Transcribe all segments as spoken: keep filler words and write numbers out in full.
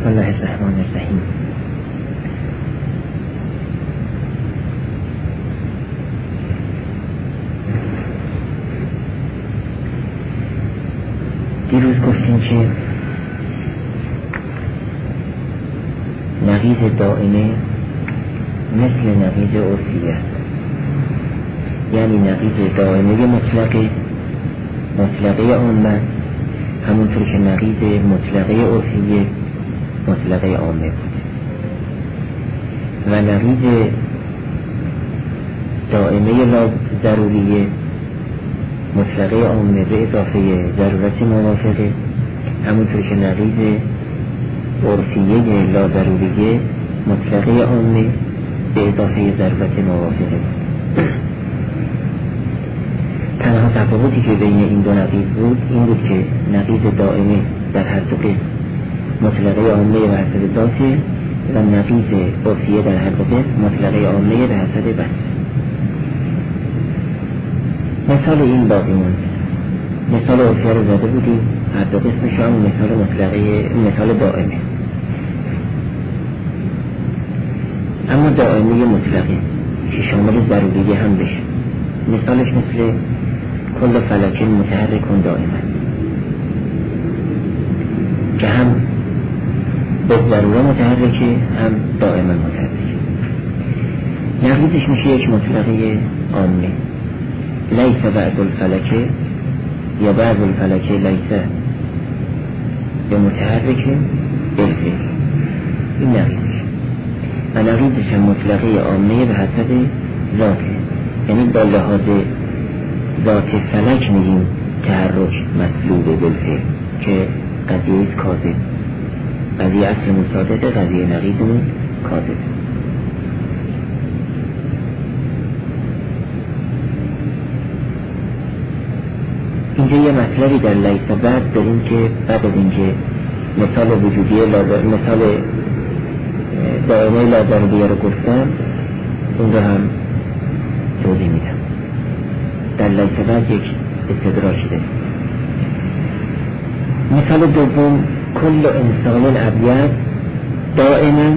بسم الله الرحمن الرحیم. دیروز گفتیم که نقیض دائمه مثل نقیض عرفی است. یعنی نقیض دائمه مطلقه مطلقه عامه همونطور که نقیض مطلقه عرفیه مطلقه عامه بود و نقیض دائمه لا ضروریه مطلقه عامه به اضافه ضرورت موافقه همونطور که نقیض عرفیه لا ضروریه مطلقه عامه به اضافه ضرورت موافقه. تنها تفاوتی که بین این دو نقیض بود این بود که نقیض دائمه در هر دو قسم مطلقه عامه به حسب ذاته و نقیض عرفیه در هر دو قسم مطلقه عامه به حسب بس. مثال این باقی موند. مثال عرفیه رو زده بودیم هر دو قسمش هم مثال مطلقه مثال دائمه. اما دائمه مطلقه که شامل ضروریه هم بشه مثالش مثل کل فلک متحرک دائما که هم به ضروره متحرکه هم دائما متحرکه. نقیضش میشه یک مطلقه عامه لیس بعد الفلک یا بعد الفلک لیس یا متحرکه بالفعل. این نقیضش و نقیضش هم مطلقه عامه به حسب ذاته، یعنی با لحاظ ذات فلک میگیم تحرک مسلوب بالفعل که قضیه است کاذب، قضیه اصل مصادقه، قضیه نقیضمون کاذب. اینجا یه مطلبی در لیس بعد داریم که بعد از اینکه مثال وجودی مثال دائمه لا ضروریه رو گفتم اون رو هم توضیح میدم. در لیس بعد یک استدراک داریم. مثال دوم کل انسان ابیض دائما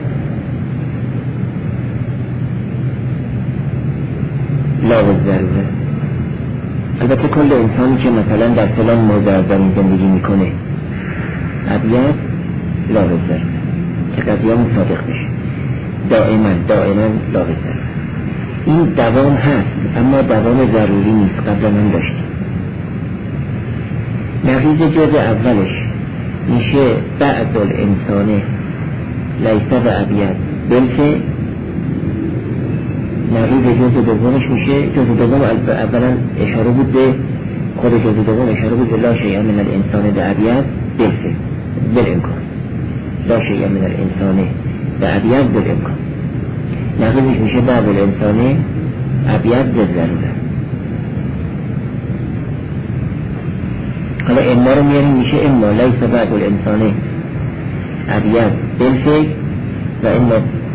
لا ضروره. البته کل انسانی که مثلا در فلان موضع زمین زندگی میکنه ابیض لا ضروره که قضیه مصادق بشه دائما دائما لا ضروره. این دوام هست اما دوام ضروری نیست. قبل من داشتیم نقیض جز اولش میشه بعد الانسانه لیس و ابیض بلکه نقیض جز دومش میشه جز دوم اولا اشاره بود به خود جز دوم اشاره بود به لا شیء من الانسان به ابیض بلکه بالامکان لا شیء من الانسان به ابیض بالامکان. نقیضش میشه بعد الانسانه ابیض بالضروره. حالا اما رو میاریم میشه اما لیس بعد الانسانه ابیض بالفعل و اما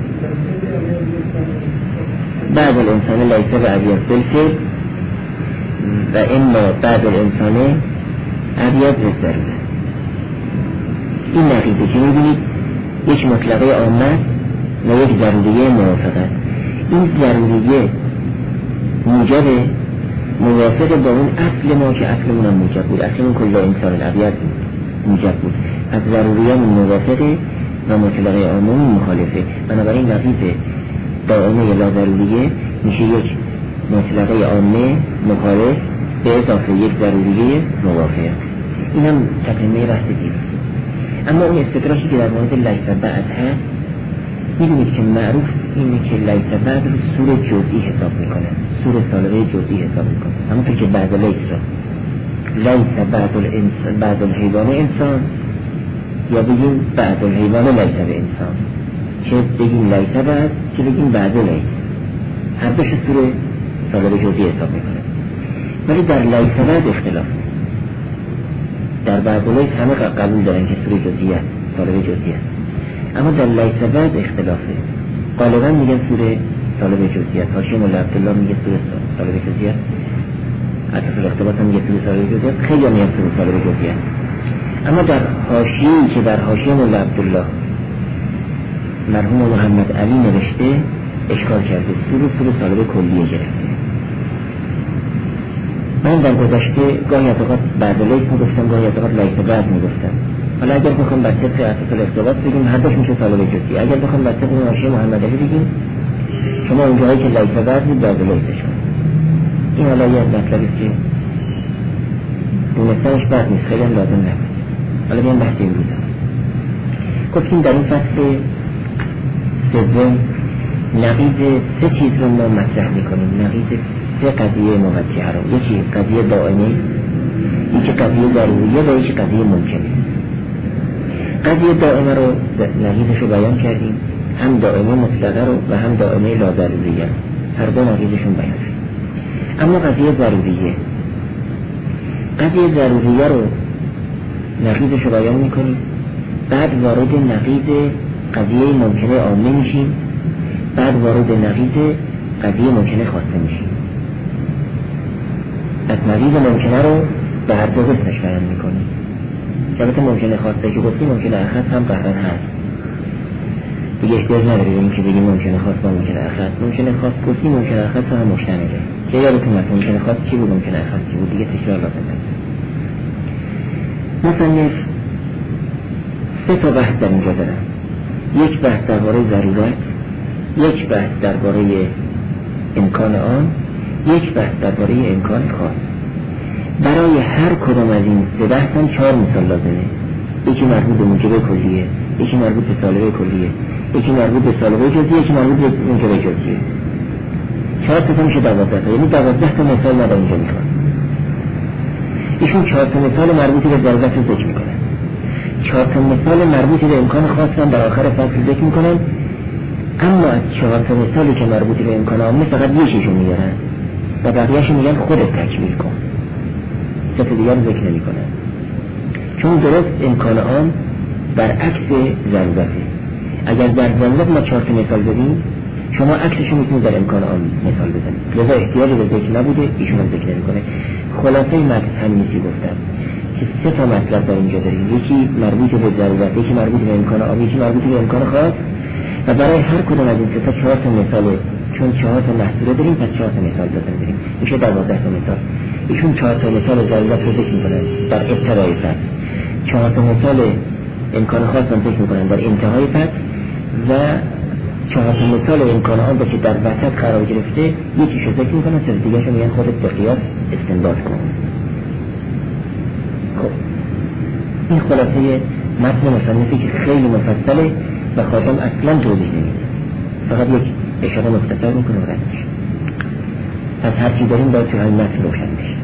بعد الانسانه لیس و ابیض بالفعل و اما بعد الانسانه ابیض بالضروره. این نقیضه که میبینید یک مطلقه عامه و یک ضروریه موافقه است. این ضروریه موجب موافق با اون اصل ما که اصلمون هم موجب بود. اصلمون کل انسان ابیض موجب بود. از ضروریه موافقه و مطلقه عامه مخالفه. بنابراین نقیض دائمه لا ضروریه میشه یک مطلقه عامه مخالف به اضافه یک ضروریه موافقه. این هم تقریمه بحث دیگه. اما اون استدراکی که در مورد لیس بعد هست میدونید که معروف اینه که لیس بعد رو سور جزئی حساب میکنه، سور سالبه جزئی حساب میکنه. همونطور که بعد لیس را لیس بعد الانسان بعد الحیوان انسان یا بگیم بعد الحیوان لیس به انسان، چه بگیم لیس بعد چه بگیم بعد لیس، هر دوش سور سالبه جزئی حساب میکنه. ولی در لیس بعد اختلاف. در بعد لیس همه قبول دارن که سور جزئی است، سالبه جزئی است. اما در لیس بعد اختلافه. غالبا میگن سوره سالبه جزئی است. حاشیه مولا عبدالله میگه سوره سالبه جزئی است. اساس الاختلاف هم میگه سوره سالبه جزئی است. خیلی میگن سوره سالبه جزئی است. اما در حاشیه‌ای که در حاشیه مولا عبدالله مرحوم محمد علی نوشته اشکال کرده، سور سور سالبه کلیه گرفته. من در گذشته گاهی از اوقات بعد لیس میگفتم، گاهی از اوقات لیس بعد میگفتم. حالا اگر بخوام بر طبق اساس الاقتباس بگیم هر دوش میشه سالبه جزئی، اگر بخوام بر طبق حاشیه محمد علی بگیم شما اونجایی که لیس بعد بود بعد لیسش کن. این حالا یه مطلبی که دونستنش بعد نیست، خیلی هم لازم نبود. حالا بیان بحث امروز هم گفتیم در این فصل سوم نقیض سه چیز رو ما مطرح میکنیم. نقیض سه قضیه موجهه رو، یکی قضیه دائمی، یکی قضیه ضروریه و یکی قضیه ممکنه. قضیه دائمه رو نقیضش رو بیان کردیم، هم دائمه مطلقه رو و هم دائمه لا ضروریه، هر دو نقیضشون بیان شد. اما قضیه ضروریه قضیه ضروریه رو نقیضش رو بیان میکنیم، بعد وارد نقیض قضیه ممکنه عامه میشیم، بعد وارد نقیض قضیه ممکنه خاصه میشیم. از نقیض ممکنه رو به هر دو قسمش بیان میکنیم. البته ممکنه خاصه که گفتیم ممکنه اخص هم قهرن هست، دیگه احتیاج نداره این که بگیم ممکنه خاص با ممکنه اخص. ممکنه خاص گفتیم ممکنه اخص هم مشترکه که یادتون هست ممکنه خاص چی بود ممکنه اخص چی بود، دیگه تکرار لازم نیست. مصنف سه تا بحث در اینجا دارم، یک بحث درباره ضرورت، یک بحث درباره امکان آن، یک بحث درباره امکان خاص. برای هر کدام از این سه بحث هم چهار مثال لازمه. یکی مربوط به موجب کلیه، یکی مربوط به سالبه کلیه، یکی مربوط به سالبه جزئیه، یکی مربوط به موجب جزئیه. چهار تا میشه دوازده تا، یعنی دوازده تا مثال ما در اینجا میکنم. ایشون چهار تا مثال مربوطی به ضرورت رو ذکر میکنن، چهار تا مثال مربوطی به امکان خاص هم در آخر فصل ذکر میکنن. اما از چهار تا مثالی که مربوطی به امکان عامه فقط یکیشو میارن و بقیه‌شو میگن خودت تکمیل کن، سه تا دیگر ذکر نمیکنن. چون درست امکان عام برعکس ضرورته. اگر در ضرورت ما چهار تا مثال بدیم، شما عکسشو میتونید در امکان عام مثال بزنید، لذا احتیاج به ذکر نبوده، ایشون هم ذکر نمیکنه. خلاصه متن همینی که گفتم که سه تا مطلب در اینجا داریم، یکی مربوط به ضرورت، یکی مربوط به امکان عام، یکی مربوط به امکان خاص. و برای هر کدوم از این سه تا چهار تا مثال، چون چهار تا محصوله داریم پس چهار تا مثال لازم داریم، میشه دوازده تا مثال. ایشون چهار تا مثال ضرورت رو ذکر میکنن در ابتدای فصل، چهار تا مثال امکان خاص هم ذکر میکنن در انتهای فصل و چهار تا مثال امکان عام که در وسط قرار گرفته یکیشو ذکر میکنن، سه دیگه‌شو میگن خودت به قیاس استنباط کن. خب این خلاصه متن مصنفی که خیلی مفصله و خاتم اصلا توضیح نمیده، فقط یک اشاره مختصر میکنه و رد میشه. از هر چی داریم باید توی همین متن روشن بشه.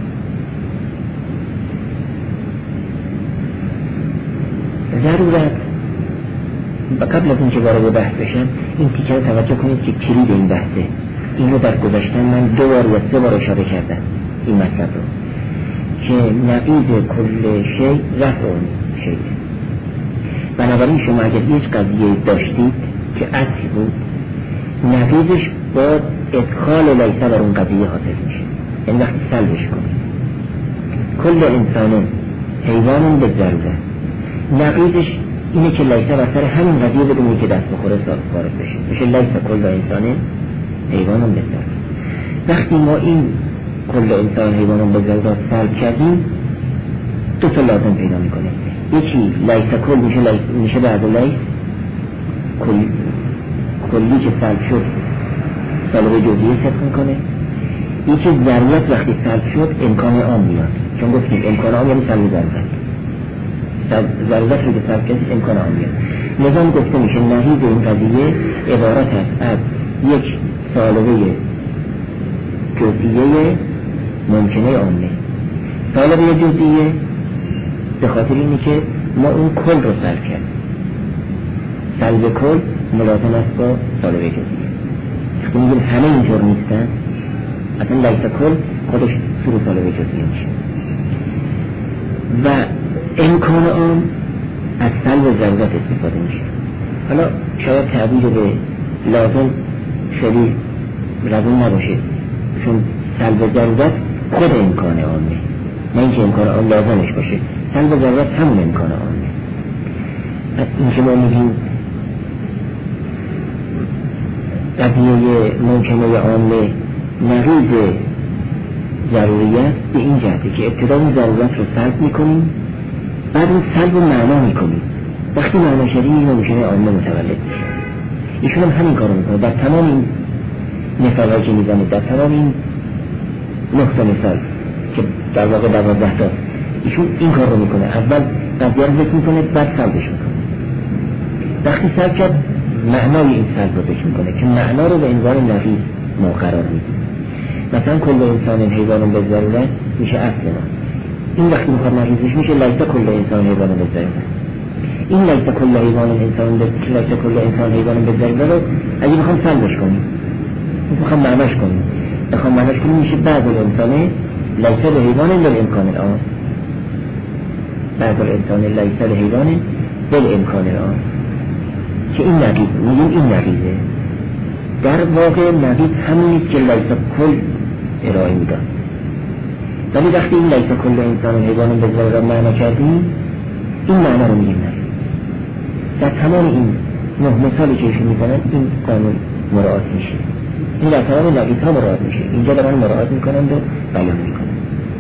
ضرورت و قبل از اینکه وارد بحث بشم این تیکه رو توجه کنید که کلید این بحثه. این رو در گذشتن من دو بار یا سه بار اشاره کردم این مطلب رو که نقیض کل شی رفع اون شی. بنابراین شما اگر یک قضیه داشتید که اصل بود، نقیضش با ادخال لیسه بر اون قضیه حاصل میشه، یعنی وقتی سلبش کنید. کل انسان حیوان به ضرورت، نقیضش اینه که لیسه بر سر همین قضیه بدونی که دست بخوره وارد بشه، میشه لیسه کل انسان حیوان به ضرورت. وقتی ما این کل انسان حیوان به ضرورت سلب کردیم دو تا لازم پیدا میکنه، یکی لیسه کل میشه لیس میشه بعد لیس کل کلی که سلب شد سالبه جزئیه ثبت میکنه، یکی ضرورت وقتی سلب شد امکان عام میاد، چون گفتیم امکان عام یعنی سلب ضرورت، ضرورت رو که سلب کردید امکان عام میاد. نظام گفته میشه نهید این قضیه عبارت است از یک سالبه جزئیه ممکنه عامه. سالبه جزئیه به خاطر اینه که ما اون کل رو سلب کردیم، سلب کل ملازم است با سالبه جزئیه. وقتی میگیم همه اینطور نیستن، اصلا لیس کل خودش سور سالبه جزئیه میشه. و امکان عام از سلب ضرورت استفاده میشه. حالا شاید تعبیر به لازم خیلی روون نباشه، چون سلب ضرورت خود امکان عامه، نه اینکه امکان عام لازمش باشه. سلب ضرورت همون امکان عامه. پس این که ما میگیم قضیه ممکنه عامه نقیض ضروریت به این جهته که ابتدا اون ضرورت رو سلب میکنیم، بعد اون سلب رو معنا میکنیم. وقتی معنا شدیم این ممکنه عامه متولد میشه. ایشون هم همین کارو میکنه در تمام این مثال‌هایی که میزنه، در تمام این نقطه مثال که در واقع دوازده تا، ایشون این کار رو میکنه. اول قضیه رو ذکر میکنه، بعد سلبش میکنه. وقتی سلب کرد معنای این سلب رو ذکر میکنه که معنا رو به عنوان نقیض ما قرار میده. مثلا کل انسان حیوان به ضرورت میشه اصل ما. این وقتی میخواد نقیضش میشه لیس کل انسان حیوان به ضرورت. این لیس کل حیوان انسان به لیس کل انسان حیوان به ضرورت رو اگه بخوام سلبش کنیم، بخوام معناش کنیم، بخوام معناش کنیم میشه بعض الانسانه لیس به حیوان بالامکان الان، بعض الانسان لیس به حیوان بالامکان الان، که این نقیض میگیم این نقیضه. در واقع نقیض همونیست که لیس کل ارائه میدن. ولی وقتی این لیس کل انسان حیوان به ضرورت معنا کردیم، این معنا رو میگیم نقیض. در تمام این نه مثالی که ایشون میزنن این قانون مراعات میشه. این در تمام نقیض ها مراعات میشه. اینجا دارن مراعات میکنند و بیان میکنند.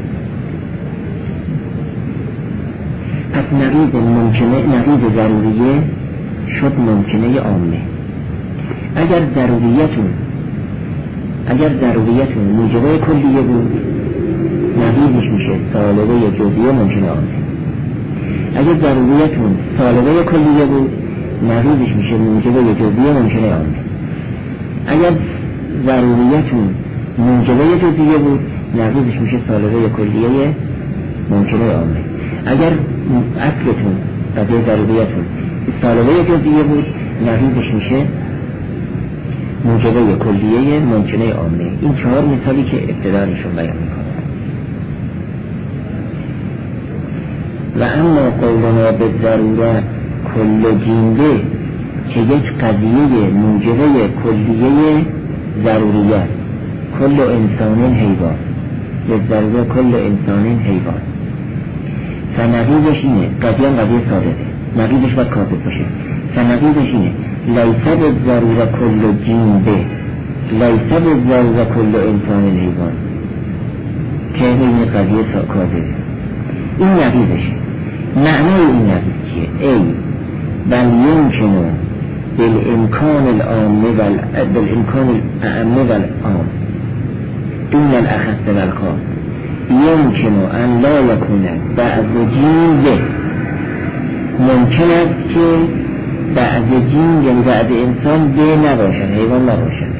پس نقیض ممکنه، نقیض ضروریه شد ممکنه عامه. اگر ضروریتون اگر ضروریتون موجبه کلیه بود، نقیضش میشه سالبه جزئیه ممکنه عامه. اگر ضروریتون سالبه کلیه بود، نقیضش میشه موجبه جزئیه ممکنه عامه. اگر ضروریتون موجبه جزئیه بود، نقیضش میشه سالبه کلیه ممکنه عامه. اگر اصلتون قضیه ضروریتون سالبه جزئیه بود، نقیضش میشه موجبه کلیه ممکنه عامه. این چهار مثالی که ابتدا نشون بیان میکنه. و اما قولنا به ضرورت کل جینده که یک قضیه موجبه کلیه ضروریت، کل انسان حیوان به ضرورت کل انسان حیوان. فنقیضش اینه، قضیه قضیه ساده، نقیضش باید کافت باشه. فنقیضش اینه لیس به ضرورت کل جینده لیس به ضرورت کل انسان حیوان، که این قضیه کافت. این نقیضشه. معنای این نقیض چیه؟ ای بل یمکنو بالامکان العام بالامکان الاعم والعام دون الاخص والخاص یمکنو ان لا یکون بعض جینده. ممکن است که بعض جین یعنی بعض انسان به نباشد، حیوان نباشد.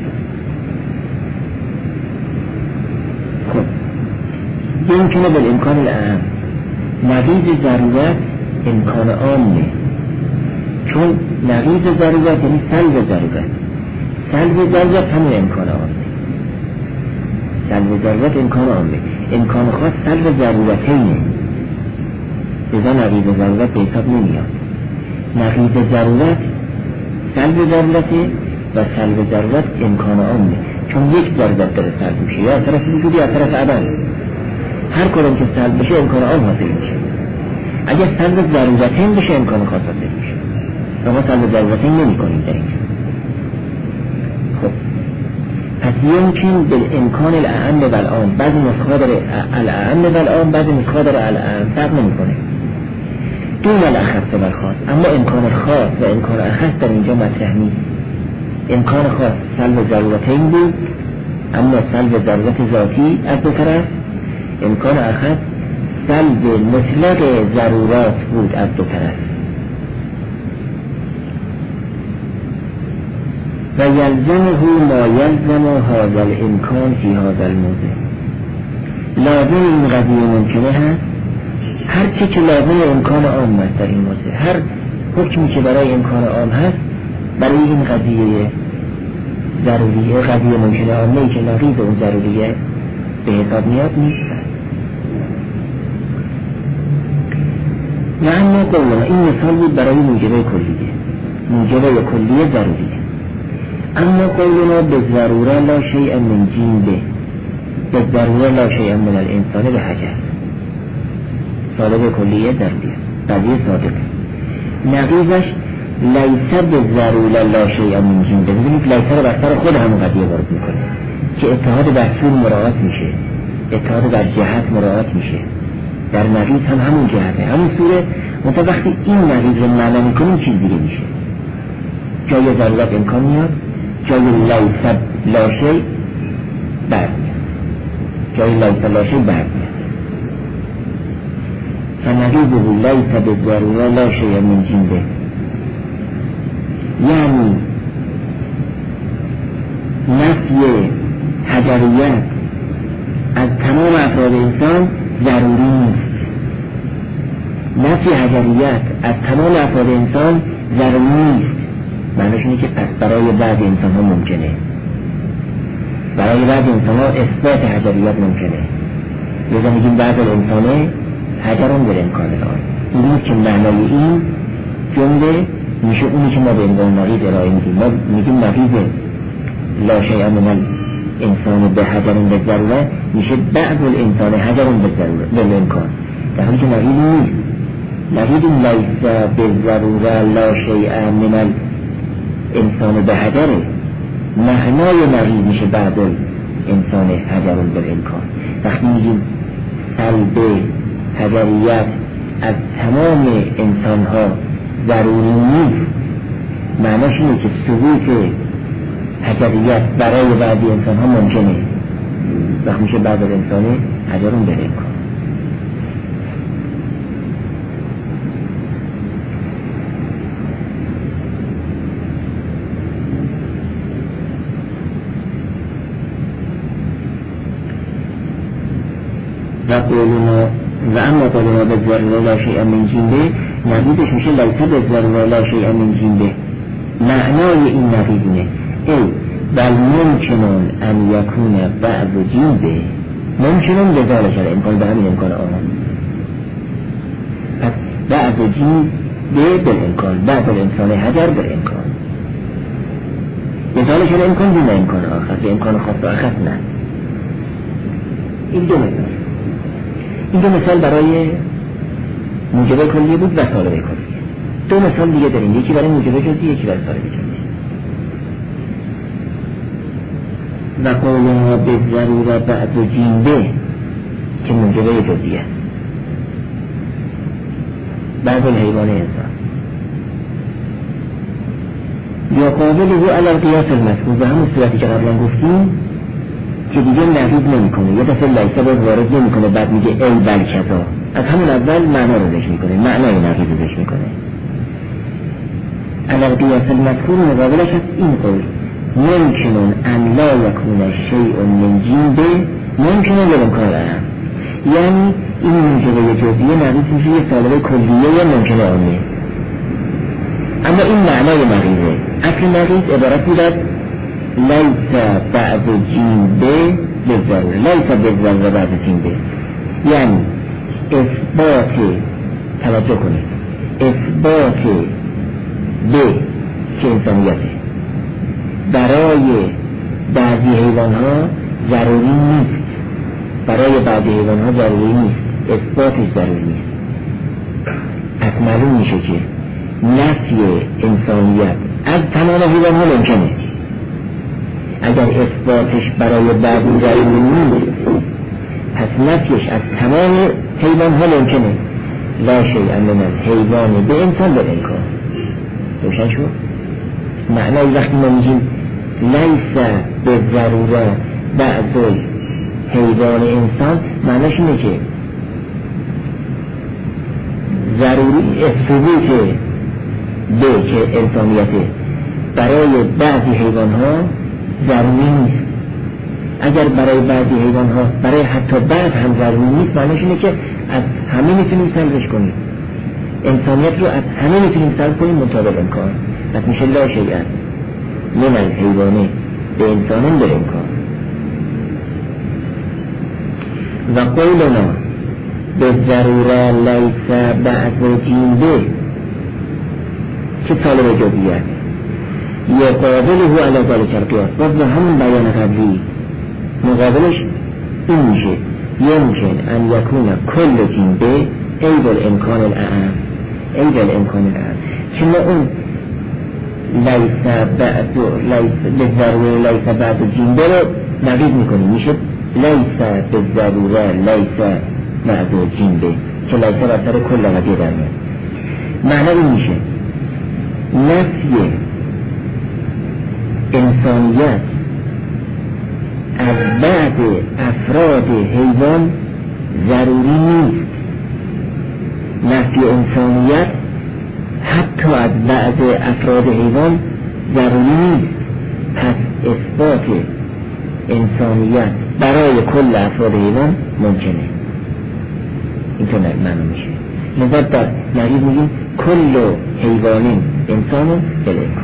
خب یمکنه بالامکان الاعم، نقیض ضرورت امکان عامه. چون نقیض ضرورت یعنی سلب ضرورت، سلب ضرورت همون امکان عامه. سلب ضرورت امکان عامه، امکان خاص سلب ضرورتینه، لذا نقیض ضرورت به حساب نمیاد. نقیض ضرورت سلب ضرورته و سلب ضرورت امکان عامه، چون یک ضرورت داره سلب میشه، یا طرف وجودی یا طرف عدم. هر کدوم که سلب بشه امکان عام حاصل میشه. اگر سلب ضرورتین بشه امکان خاص حاصل میشه. ما سلب ضرورتین نمی کنیم در اینجا. خب پس یمکن بالامکان الاعم والعام، بعضی نسخه داره الاعم والعام، بعضی نسخه داره الاعم، فرق نمیکنه. دون الاخص والخاص، اما امکان خاص و امکان اخص در اینجا مطرح نیست. امکان خاص سلب ضرورتین بود، اما سلب ضرورت ذاتی از دو طرف. امکان اخص سلب مطلق ضرورات بود از دو طرف. و یلزمه ما یلزم هذا الامکان فی هذا الموضع. لازم این قضیه ممکنه هست، هر چی که لازم امکان عام است در این موضع، هر حکمی که برای امکان عام هست برای این قضیه ضروریه، قضیه ممکنه عامه که نقیض اون ضروریه به حساب میاد نیست. و اما قولنا این مثال بود برای موجبه کلیه، موجبه کلیه ضروریه. اما قولنا به ضروره لا شیء من جین به به ضروره لا شیء من الانسان به حجر. طالب کلیه ضروریه، قضیه صادقه. نقیضش لیسه به ضرور لا شیء من جنبه. ببینید لیسه رو بر سر خود همون قضیه وارد میکنه که اتحاد در سور مراعات میشه، اتحاد در جهت مراعات میشه. در نقیض هم همون جهته، همون سوره. منتها وقتی این نقیض رو معنا میکنیم چیز دیگه میشه. جای ضرورت امکان میاد، جای لیسه لا شیء بعد میاد، جای لیسه لا شیء بعد میاد. فنقیضه لیسه به ضرور لا شیء من جنبه، یعنی نفی حجریت از تمام افراد انسان ضروری نیست. نفی حجریت از تمام افراد انسان ضروری نیست. معنیش اینه که پس برای بعض انسان ها ممکنه، برای بعض انسان ها اثبات حجریت ممکنه. یه میگیم بعض انسانه حجران در امکان آن. این که معنای این جمله میشه اونی که ما به عنوان نقیض ارائه میدیم. ما میگیم نقیض لا شیء من الانسان به حجرون به ضروره میشه بعض الانسان حجرون به ضروره به امکان، در حالی که نقیض نیست. نقیض لیسه به ضروره لا شیء من الانسان به حجره. معنای نقیض میشه بعض الانسان حجرون به امکان. وقتی میگیم سلب حجریت از تمام انسان ها ضروری نیست، معناش اینه که ثبوت حجریت برای بعضی انسان ها ممکنه. وقت میشه بعض انسانه حجرون به امکان. و قولنا و اما قولنا به ضرور لا شیء من جنبه، نقیضش میشه لیسه به ضرور لا شیء من جنبه. معنای این نقیض اینه ای بل ممکنون ان یکون بعض جنبه، ممکنون به ذالک الامکان، به همین امکان آن. پس بعض جنبه بالامکان، بعض الانسان حجر بالامکان، به ذالک الامکان دون امکان آخر، به امکان خاص آخر نه. این دو مثال، این دو مثال برای موجب کلیه بود و طالب کلیه. دو مثال دیگه داریم، یکی برای موجب جزئی، یکی برای طالب جزئی. و قولنا به ضرور بعض جنبه که موجب جزئی است. بعض الحیوان انسان یا قابله علی القیاس المذکور، به همون صورتی که قبلا گفتیم که دیگه نقیض نمیکنه. یه دفعه لیسه باز وارد نمیکنه، بعد میگه ای بل کذا، از همون اول معنا رو ذکر میکنه، معنای نقیض رو ذکر میکنه. علی القیاس المذکور مقابلش هست این قول ممکنون ان لا یکون شیء من جنبه ممکنون بالامکان الان، یعنی این موجب جزئیه نقیض میشه یه طالب کلیه یا ممکنه عامیه. اما این معنای نقیضه. اصل نقیض عبارت بود از لیسه بعض جنبه به ضرور، لیسه به ضرور بعض جنبه، یعنی اثبات، توجه کنید، اثبات به که انسانیته برای بعضی حیوان ها ضروری نیست، برای بعضی حیوان ها ضروری نیست، اثباتش ضروری نیست. از معلوم میشه که نفی انسانیت از تمام حیوان ها ممکنه. اگر اثباتش برای بعضی ضروری نیست، پس نفیش از تمام حیوان ها ممکنه. لا شیء من الحیوان به انسان به امکان. روشن شد؟ معنای وقتی ما میگیم لیسه به ضروره بعض حیوان انسان، معناش اینه که ضروری ثبوت به که انسانیته برای بعضی حیوان ها ضروری نیست. اگر برای بعضی حیوان ها، برای حتی بعض هم ضروری نیست، معناش اینه که از همه میتونیم سلبش کنیم، انسانیت رو از همه میتونیم سلب کنیم مطابق امکان. پس میشه لا شیء من الحیوان به انسان به امکان. و قولنا به ضروره لیسه بعض جنبه که طالب جزئیه یا قابله علی ذلک القیاس، باز به همون بیان قبلی مقابلش این میشه یمکن ان یکون کل جنبه عیب الامکان الاعم، عیب الامکان الاعم که ما اون لیس بعد لیس بالضروره لیس بعد جنبه رو نقیض میکنیم، میشه لیس بالضروره لیس بعد جنبه که لیس بر سر کل قضیه در میاد. معنی این میشه نفی انسانیت از بعد افراد حیوان ضروری نیست. نفی انسانیت حتی از بعد افراد حیوان ضروری نیست. پس اثبات انسانیت برای کل افراد حیوان ممکنه. اینطور معنی میشه. لذا در نقیض میگیم کل حیوانین انسانو بالامکان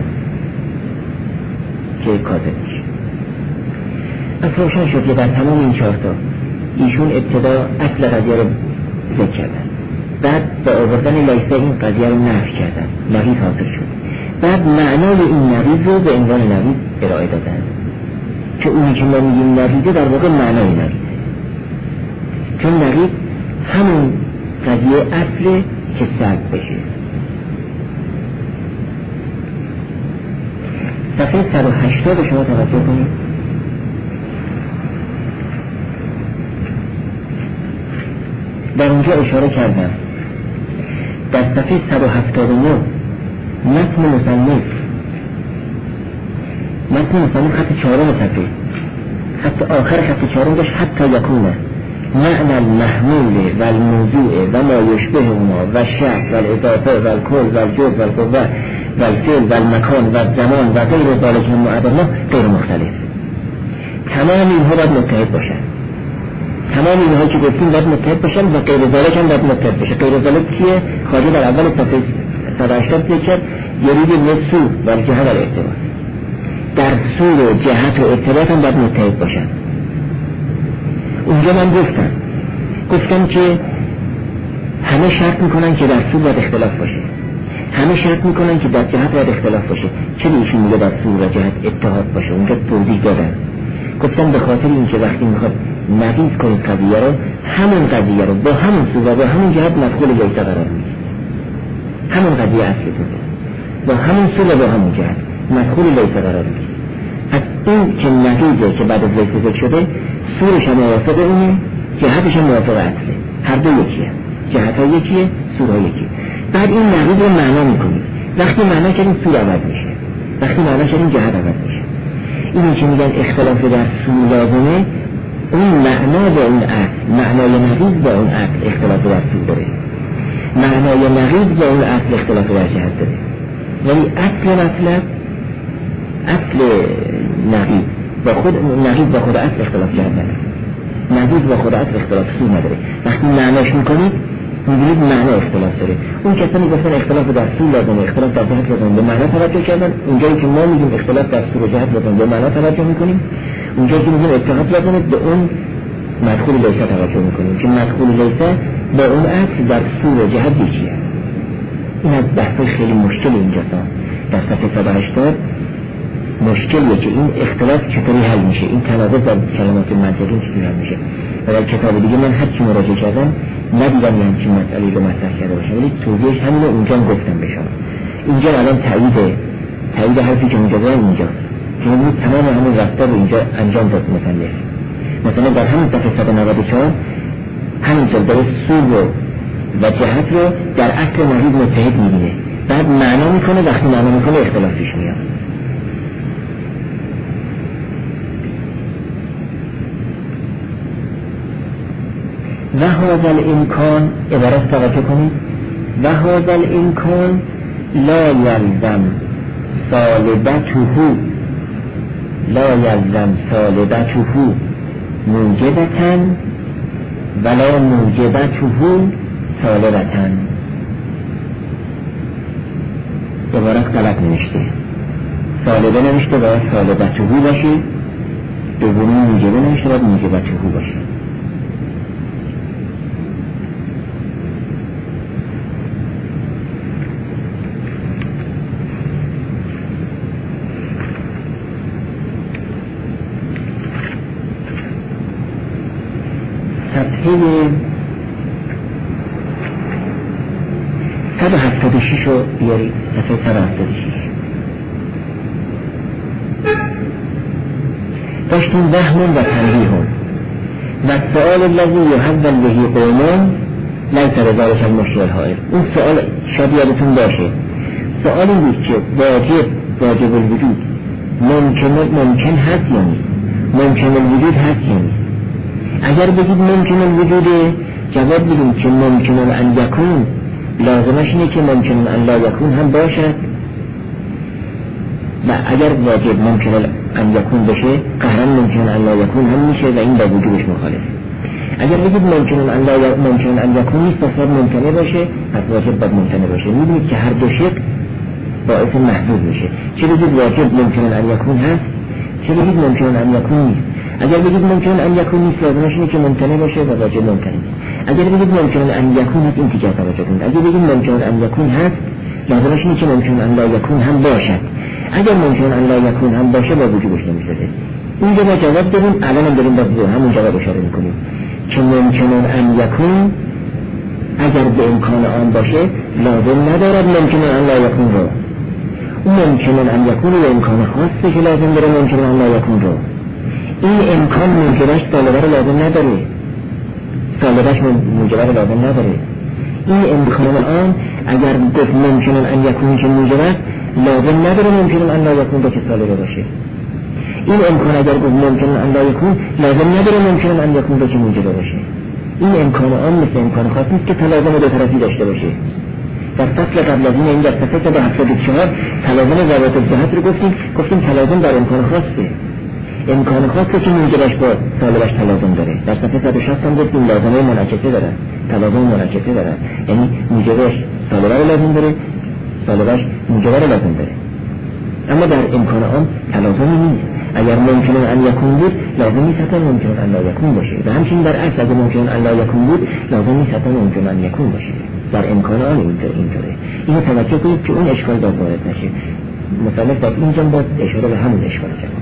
که کاذب میشه. از روشن شد که در تمام این چهارتا ایشون ابتدا اصل قضیه رو ذکر کردن، بعد با آوردن لیسه این قضیه رو نفی کردن، نقیض حاصل شد. بعد معنای این نقیض رو به عنوان نقیض ارائه دادن که اونی که ما میگیم نقیضه در واقع معنای نقیضه، چون نقیض همون قضیه اصله که سلب بشه. صفحه صد و هشتاد شما توجه کنید. در اونجا اشاره کردم در صفحه صد و هفتاد و نه متن مصنف متن مصنف خط چهارم صفحه، خط آخر خط چهارم داشت حتی یکونه معنی المحمول و الموضوع و ما یشبه اونا و شرط و الاضافه و الکل و الجز و القوه و الفعل و المکان و الزمان و غیر ذالک من معدلنا غیر مختلف. تمام اینها باید متحد باشن. تمام اینها که گفتیم باید متحد باشن و غیر ذالک هم باید متحد بشه. غیر ذالک کیه؟ خواهی در اول صفحه صد و هشتاد ذکر یرید نسو و الجهت و الارتباط. در سور و جهت و ارتباط هم باید متحد باشن. اونجا من گفتم گفتم که همه شرط میکنن که در سور باید اختلاف باشه، همه شرط میکنن که در جهت باید اختلاف باشه. چه ایشون میگه در سور و جهت اتحاد باشه؟ اونجا توضیح دادم. گفتم به خاطر این که وقتی میخواد نقیض کنید قضیه رو، همون قضیه رو با همون سور و با همون جهت مدخول لیسه قرار میدید. همون قضیه اصلی بوده با همون سور و با همون جهت مدخول لیسه قرار میدید. از این که نقیضه که بعد از لیسه ذکر شده، سورش هم موافق اونه، جهتش هم موافق اصله، هر دو یکیه، جهت ها یکیه، سور ها یکیه. بعد این نقیض رو معنا میکنید. وقتی معنا کردیم سور عوض میشه، وقتی معنا کردیم جهت عوض میشه. اینی که میگن اختلاف در سور لازمه، اون معنا با اون اصل، معنای نقیض با اون اصل اختلاف در سور داره، معنای نقیض با اون اصل اختلاف در جهت داره. یعنی اصل مطلب، اصل نقیض با خود نقیض با خود اصل اختلاف جهت نداره، نقیض با خود اصل اختلاف سور نداره. وقتی معناش میکنید میبینید معنا اختلاف داره. اون کسانی گفتن اختلاف در سور لازمه، اختلاف در جهت لازمه، به معنا توجه کردن. اونجایی که ما میگیم اختلاف در سور و جهت لازمه، به معنا توجه میکنیم. اونجایی که میگیم اتحاد لازمه، به اون مدخول لیسه توجه میکنیم که مدخول لیسه با اون اصل در سور و جهت یکیه. این از بحث خیلی مشکل اینجاست. در صفحه صد و هشتاد مشکلیه که این اختلاف چطوری حل میشه، این تناقض در کلمات منطقی چطوری حل میشه. و در کتاب دیگه من هر چی مراجعه کردم ندیدم یه همچین مسئله رو مطرح کرده باشم، ولی توضیحش همین رو اونجا گفتم به شما. اینجا الان تایید تایید حرفی که اونجا دارم اینجاست که این تمام همون رفتار رو اینجا انجام داد. مثلا مثلا در همین صفحه صد و نود و چهار همینطور داره سور و جهت رو در اصل نقیض متحد میبینه، بعد معنا میکنه، وقتی معنا میکنه اختلاف پیش میاد. و هذا الامکان، عبارت توجه کنید، و هذا الامکان لا یلزم سالبته لا یلزم سالبته موجبتا ولا موجبته سالبتا. عبارت غلط نوشته، سالبه نوشته باید سالبته باشه، دومی موجبه نوشته باید موجبته باشه. صفحه صد و هفتاد و شش رو بیارید، صفحه صد و هفتاد و شش. داشتیم وهم و تنبیه و سؤال الذی یحول به قوم لیس بذلک المشکل الحائل. اون سؤال شاید یادتون باشه، سؤالی بود که واجب واجب الوجود ممکن ممکن هست یا نیست، ممکن الوجود هست یا نیست. اگر بگید ممکن الوجوده، جواب بدیم که ممکن ان یکون لازمش اینه که ممکن ان لا یکون هم باشد، و اگر واجب ممکن ان یکون بشه قهرن ممکن ان لا یکون هم میشه و این با وجودش مخالفه. اگر بگید ممکن ان لا ممکن ان یکون نیست تصور ممکنه باشه، پس واجب باید ممکنه باشه. میدونید که هر دو شق باعث محدود میشه. چه بگید واجب ممکن ان یکون هست، چه بگید ممکن ان یکون نیست. اگر بگید ممکن ان یکون نیست لازمش اینه که ممکنه باشه و واجب ممکنه. اگر بگید ممکن ان یکون هست این تیکه توجه کنید. اگر بگید ممکن ان یکون هست لازمش اینه که ممکن ان لا یکون هم باشد. اگر ممکن ان لا یکون هم باشه با وجودش نمیشه. اینجا ما جواب دادیم، الان هم داریم با همون جواب اشاره میکنیم که ممکن ان یکون اگر به امکان آن باشه لازم ندارد ممکن ان لا یکون رو. اون ممکن ان یکون و امکان خاصه که لازم داره ممکن ان لا یکون رو. این امکان موجبش طالبه رو لازم نداره، طالبش موجبه رو لازم نداره. این امکان آن اگر گفت ممکن ان یکون که موجبه لازم نداره ممکن ان لا یکون که طالبه باشه. این امکان اگر گفت ممکن ان لا یکون لازم نداره ممکن ان یکون که موجبه باشه. این امکان آن مثل امکان خاص نیست که تلازم دو طرفی داشته باشه. در فصل قبل از این این در صفحه صد و هفتاد و چهار تلازم ضوابط الجهت رو گفتیم، گفتیم تلازم در امکان خاصه. امکان خاصه که موجبش با طالبش تلازم داره. در صفحه صد و شصت هم گفتیم لازمه منعکسه داره، تلازم منعکسه داره، یعنی موجبش طالبه رو لازم داره، طالبش موجبه رو لازم داره. اما در امکان آن تلازمی نیست. اگر ممکن ان یکون بود لازم نیست حتی ممکن ان لا یکون باشه، و همچنین برعکس اگر ممکن ان لا یکون بود لازم نیست حتی ممکن ان یکون باشه. در امکان آن اینطور اینطوره. اینو توجه کنید که اون اشکال داد وارد نشه. مثلا در اینجا باز اشاره به همون اشکال کرد.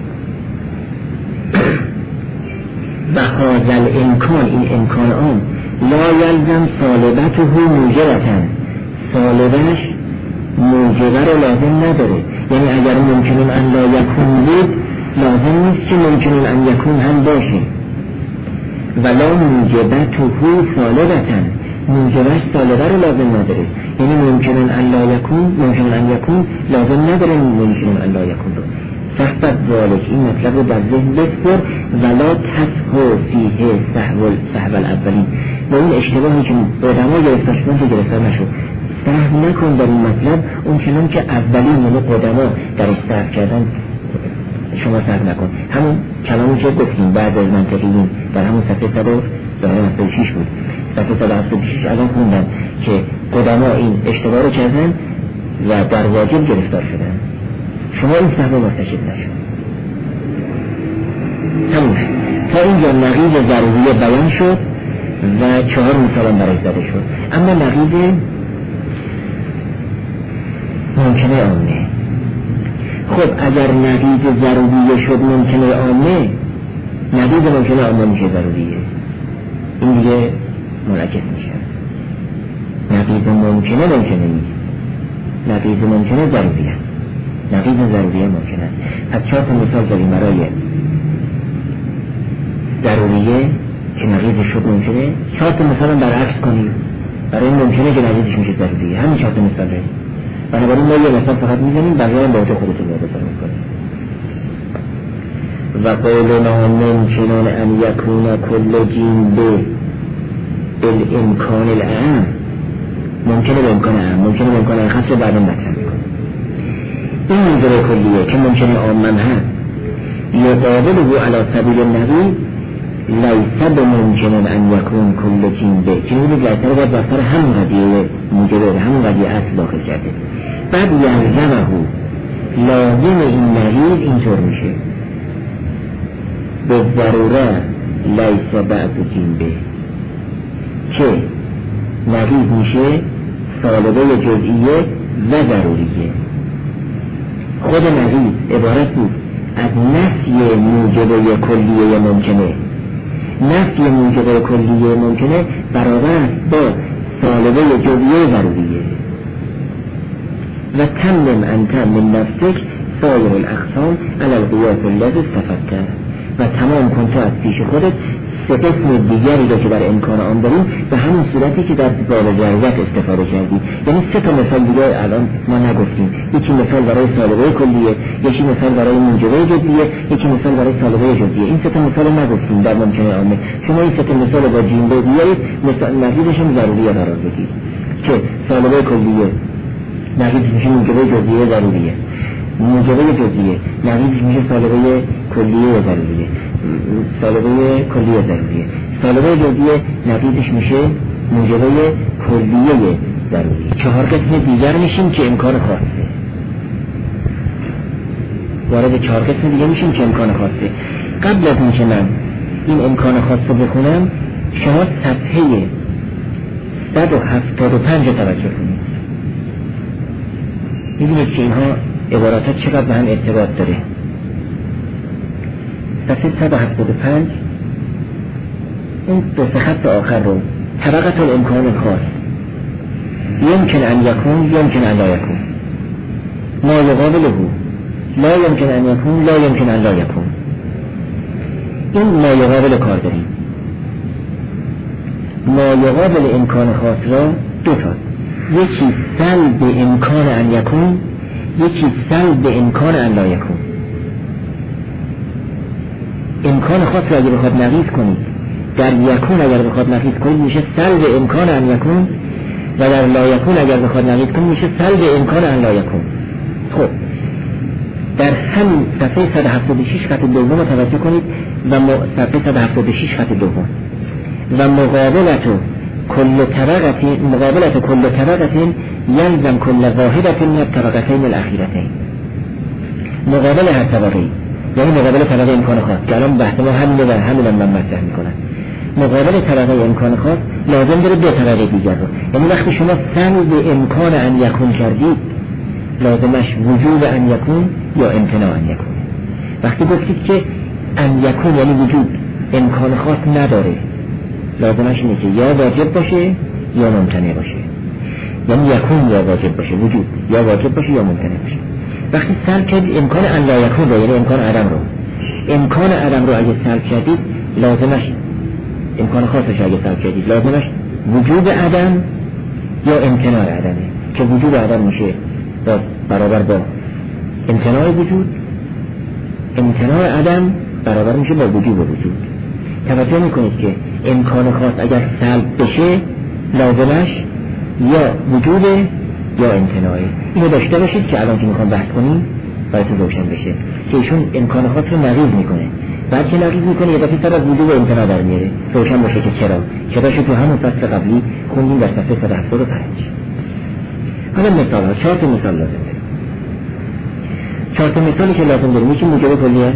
و هذا الامکان، این امکان آن لا یلزم صالبته موجبتن، صالبش موجبه رو لازم نداره. یعنی اگر ممکن ان لا یکون بود لازم نیست که ممکن ان یکون هم باشه. ولا موجبته صالبتن، موجبش طالبه رو لازم نداره. یعنی ممکن ان لا یکون ممکن ان یکون لازم نداره ممکن ان لا یکون رو. فقط ذالک، این مطلب رو در ذهن بسپر. ولا تسهو فیه سهو سهو الاولین، و اون اشتباهی که قدما گرفتار شدن که گرفتار نشد. سهو نکن در این مطلب اون چنان که اولین یعنی قدما در سهو کردن شما سهو نکن. همون کلامی که گفتیم بعد از منطقیین در همون صفحه صد و هفتاد و شش بود. صفحه صد و هفتاد و شش الان خوندم که قدما این اشتباه رو کردن و در واجب گرفتار شدن. شما این سهو مرتکب نشد. همون تا اینجا نقیض ضروریه بیان شد و چهار مثال برای زده شد. اما نقیض ممکنه عامه. خب اگر نقیض ضروریه شد ممکنه عامه، نقیض ممکنه عامه میشه ضروریه، این دیگه منعکس میشه. نقیض ممکنه ممکنه نیست، نقیض ممکنه ضروریه، نقیض ضروریه ممکنه. از چهار تا مثال داریم برای ضروریه که نقیض شد ممکنه. چهار تا مثال هم برعکس کنیم برای ممکنه که نقیضش میشه ضروریه. همین چهار تا مثال داریم. بنابراین ما یه مثال فقط میزنیم، بقیه هم با تو خودتون رو بسار میکنیم. و قولنا ممکنون ان یکون کل جین به بالامکان العام، ممکنه به امکان عام، ممکنه به امکان خاص رو بعدم مطرح میکنیم. این منظور کلیه که ممکنه عامن هست یقابله علی سبیل النبی لیس بممکن ان یکون کل جین به، چیزی لیس رو باید بستر همون قضیه موجبه، همون قضیه اصل داخل کرده. بعد یلزمه لازم این نقیض اینطور میشه به ضروره لیس بعد جین به، که نقیض میشه طالبه جزئیه و ضروریه. خود نقیض عبارت بود از نفی موجبه کلیه ممکنه. نفی موجبه کلیه ممکنه برابر است با طالبه جزئیه ضروریه. و تمم انت من نفسک سایر الاقسام علی القیاس الذی استفدت و تمام کن تو از پیش خودت سه قسم دیگری رو که در امکان آن داریم به همون صورتی که در باب ضرورت استفاده کردیم. یعنی سه تا مثال دیگه الان ما نگفتیم. یکی مثال برای سالبه کلیه، یکی مثال برای موجبه جزئیه، یکی مثال برای سالبه جزئیه. این سه تا مثال نگفتیم در ممکنه عامه. شما این سه تا مثال با جین به بیارید مثال نقیضش هم ضروریه قرار بدید که سالبه کلیه نقیضش میشه موجبه جزئیه ضروریه، موجبه جزئیه نقیضش میشه سالبه کلیه ضروریه، سالبه کلیه ضروریه، سالبه جزئیه نقیضش میشه موجبه کلیه ضروریه. چهار قسم دیگر میشیم که امکان خاصه. وارد چهار قسم دیگه میشیم که امکان خاصه. قبل از اینکه من این امکان خاصه بخونم شما صفحه صد و هفتاد و پنج توجه کنید. میبینید که اینها عبارات چقدر به هم ارتباط داره. صفحه صد و هفتاد و پنج این دو سه خط آخر رو طبقت الامکان الخاص یمکن ان یکون یمکن ان لا یکون ما یقابله لا یمکن ان یکون لا یمکن ان لا یکون. این ما یقابل کار داریم. ما یقابل امکان خاص را دو تا، یکی سلب امکان ان یکون، یکی سلب امکان ان لا یکون. امکان خاص را اگر بخواد نقیض کنید در یکون اگر بخواد نقیض کنید میشه سلب امکان ان یکون و در لا یکون اگر بخواد نقیض کنید میشه سلب امکان ان لا یکون. خب در همین صفحه صد و هفتاد و شش خط دوم توجه کنید و صفحه صد و هفتاد و شش خط دوم و مقابلت کل طبقت مقابلت کل طبقت یلزم کل واحدت من الطبقتین الاخیرتین. مقابل هر طبقه یعنی مقابل طبقه امکان خاص که الان بحث ما همینه و همینم من مطرح میکنم. مقابل طبقه امکان خاص لازم داره دو طبقه دیگر رو، یعنی وقتی شما سلب امکان ان یکون کردید لازمش وجود ان یکون یا امتناع ان یکون. وقتی گفتید که ان یکون یعنی وجود امکان خاص نداره لازمش اینه که یا واجب باشه یا ممتنع باشه. یعنی یکون یا واجب باشه، وجود یا واجب باشه یا ممتنع باشه. وقتی سلب کردید امکان ان لا یکون رو یعنی امکان عدم رو، امکان عدم رو اگه سلب کردید لازمش امکان خاصش اگه سلب کردید لازمش وجود عدم یا امتناع عدمه که وجود عدم میشه باز برابر با امتناع وجود، امتناع عدم برابر میشه با وجود و وجود. توجه میکنید که امکان خاص اگر سلب بشه لازمش یا وجود یا امتناعی. اینو داشته باشید که الان که میخوام بحث کنیم براتون روشن بشه که ایشون امکان خاص رو نقیض میکنه، بعد که نقیض میکنه یه دفعه سر از وجود و امتناع در میاره. روشن باشه که چرا چراشو تو همون فصل قبلی خوندیم در صفحه صد و هفتاد و پنج. حالا مثال ها، چهار تا مثال لازم داریم. چهار تا مثالی که لازم داریم یکی موجب کلیه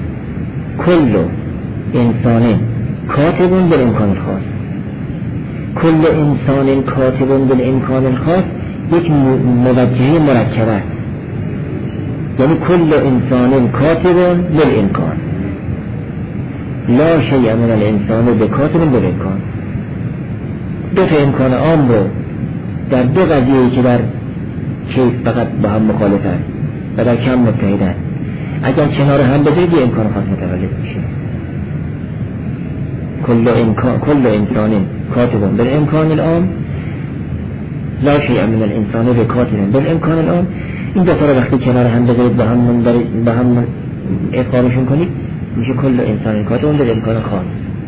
کل انسان کاتبون بالامکان الخاص. کل انسان کاتبون بالامکان الخاص یک موجه مرکبه، یعنی کل انسان کاتبون بالامکان لا شیء من الانسان بکاتبون بالامکان. دو تا امکان عام رو در دو قضیه‌ای که در کیف فقط با هم مخالفن و در کم متحدن اگر کنار هم بذارید یه امکان خاص متولد میشه. کل امکان کل انسان کاتبون بالامکان العام لا شیء من الانسان بکاتبون بالامکان العام. این دو تا رو وقتی کنار هم بذارید با هم با هم افعالشون کنید میشه کل انسان کاتبون بالامکان خاص.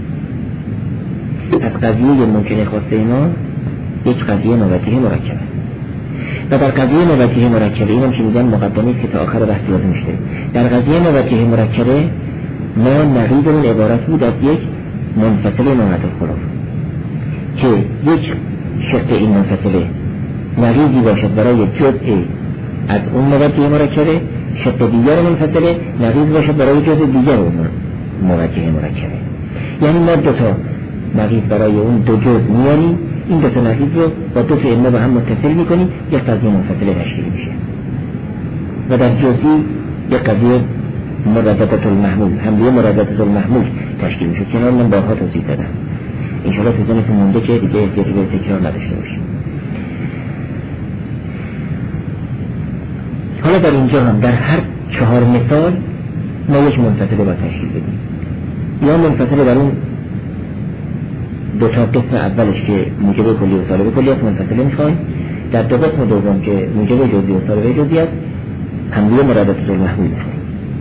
از قضیه ممکنه خاصه ما یک قضیه موجه مرکبه و در قضیه موجه مرکبه اینم که میگن مقدمه که تا آخر بحث لازم میشه. در قضیه موجه مرکبه ما نقیضمون عبارت بود از یک منفصل نوعت الخلاف که یک شق این منفصله نقیضی باشد برای جزء از اون موجه مرکبه، شق دیگر منفصله نقیض باشد برای جزء دیگر اون موجه مرکبه. یعنی ما دو تا نقیض برای اون دو جزء میاریم، این دو تا نقیض رو با دو تا علمه با هم متصل میکنیم، یک قضیه منفصله تشکیل میشه و در جزئی یک قضیه مرددات المحمول حمله مرددات المحمول تشکیل میشه که من بارها توضیح دادم. انشاءالله تو ذهنتون مونده که دیگه احتیاجی به تکرار نداشته باشیم. حالا در اینجا هم در هر چهار مثال ما یک منفصله باید تشکیل بدیم، یا منفصله بر اون دو تا قسم اولش که موجب کلی و سالب کلی است منفصله میخوایم، در دو قسم دوم که موجب جزئی و سالب جزئی است همدیگه مرادات ذوالمحمول میخوایم.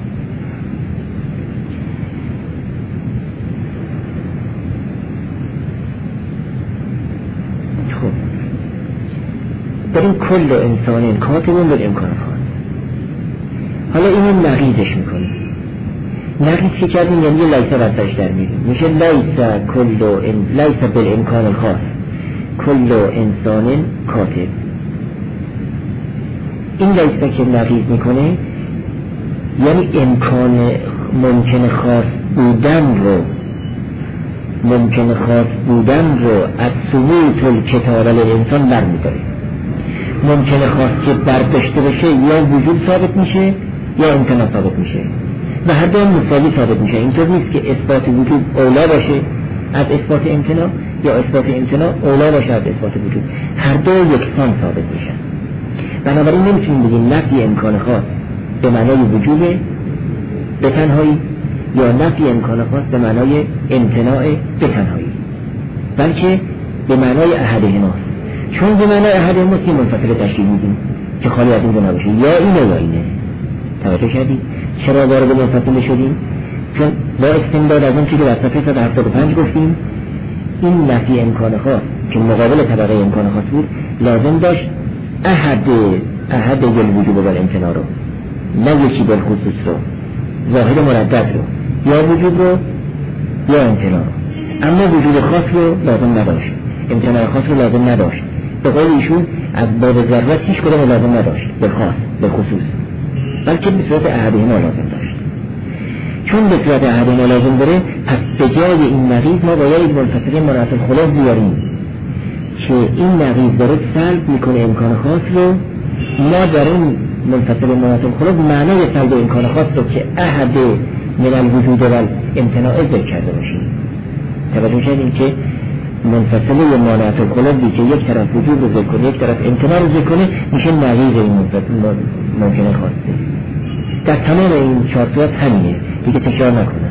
خب در این کل و انسانین کاتبون به امکان خاص. حالا اینو نقیضش میکنیم. نقیض که کردیم یعنی لیسه وسطش در میریم، میشه لیسه کل و ان... لیسه بالامکان الخاص کل و انسانین کاتب. این لیسه که نقیض میکنه یعنی امکان ممکن خاص بودن رو ممکن خاص بودن رو از ثبوت الکتاب الانسان برمی‌داره. ممکن خاص که برداشته بشه یا وجود ثابت میشه یا امکان ثابت میشه و هر دو مساوی ثابت میشه. اینطور نیست که اثبات وجود اولا باشه از اثبات امتناع یا اثبات امتناع اولا باشه از اثبات وجود، هر دو یکسان ثابت میشن. بنابراین نمیتونیم بگیم نفی امکان خاص به معنای وجود به تنهایی یا نفی امکان خاص به معنای امتناع به تنهایی، بلکه به معنای احدهماست. چون به معنای احدهماست که منفصل تشکیل میدیم که خالی از این نباشه، یا اینه یا اینه. توجه کردید چرا وارد منفصل شدیم؟ چون با استمداد از اون چیزی که در صفحه صد و هفتاد و پنج گفتیم این نفی امکان خاص که مقابل طبقه امکان خاص بود لازم داشت احد احد گل وجود و امتناع رو، نه یکی بل خصوص رو، واحد مردد رو، یا وجود رو یا امتناع رو. اما وجود خاص رو لازم نداشت، امتناع خاص رو لازم نداشت. به قول ایشون از باب ضرورت هیچ کدام لازم نداشت به خاص به خصوص، بلکه به صورت احدهما لازم داشت. چون به صورت احدهما لازم داره پس به جای این نقیض ما باید منفصله منعطف الخلاف بیاریم که این نقیض داره سلب میکنه امکان خاص رو. ما در این منفصل منعطف الخلاف معنای سلب امکان خاص رو که احد من الوجود و امتناع ذکر کرده باشیم. توجه کردیم که منفصله یا منعطف الخلافی که یک طرف وجود رو ذکر کنه یک طرف امتناع رو ذکر کنه میشه نقیض این منفصل ممکنه خاصه. در تمام این چهار صورت همینه دیگه، تکرار نکنه.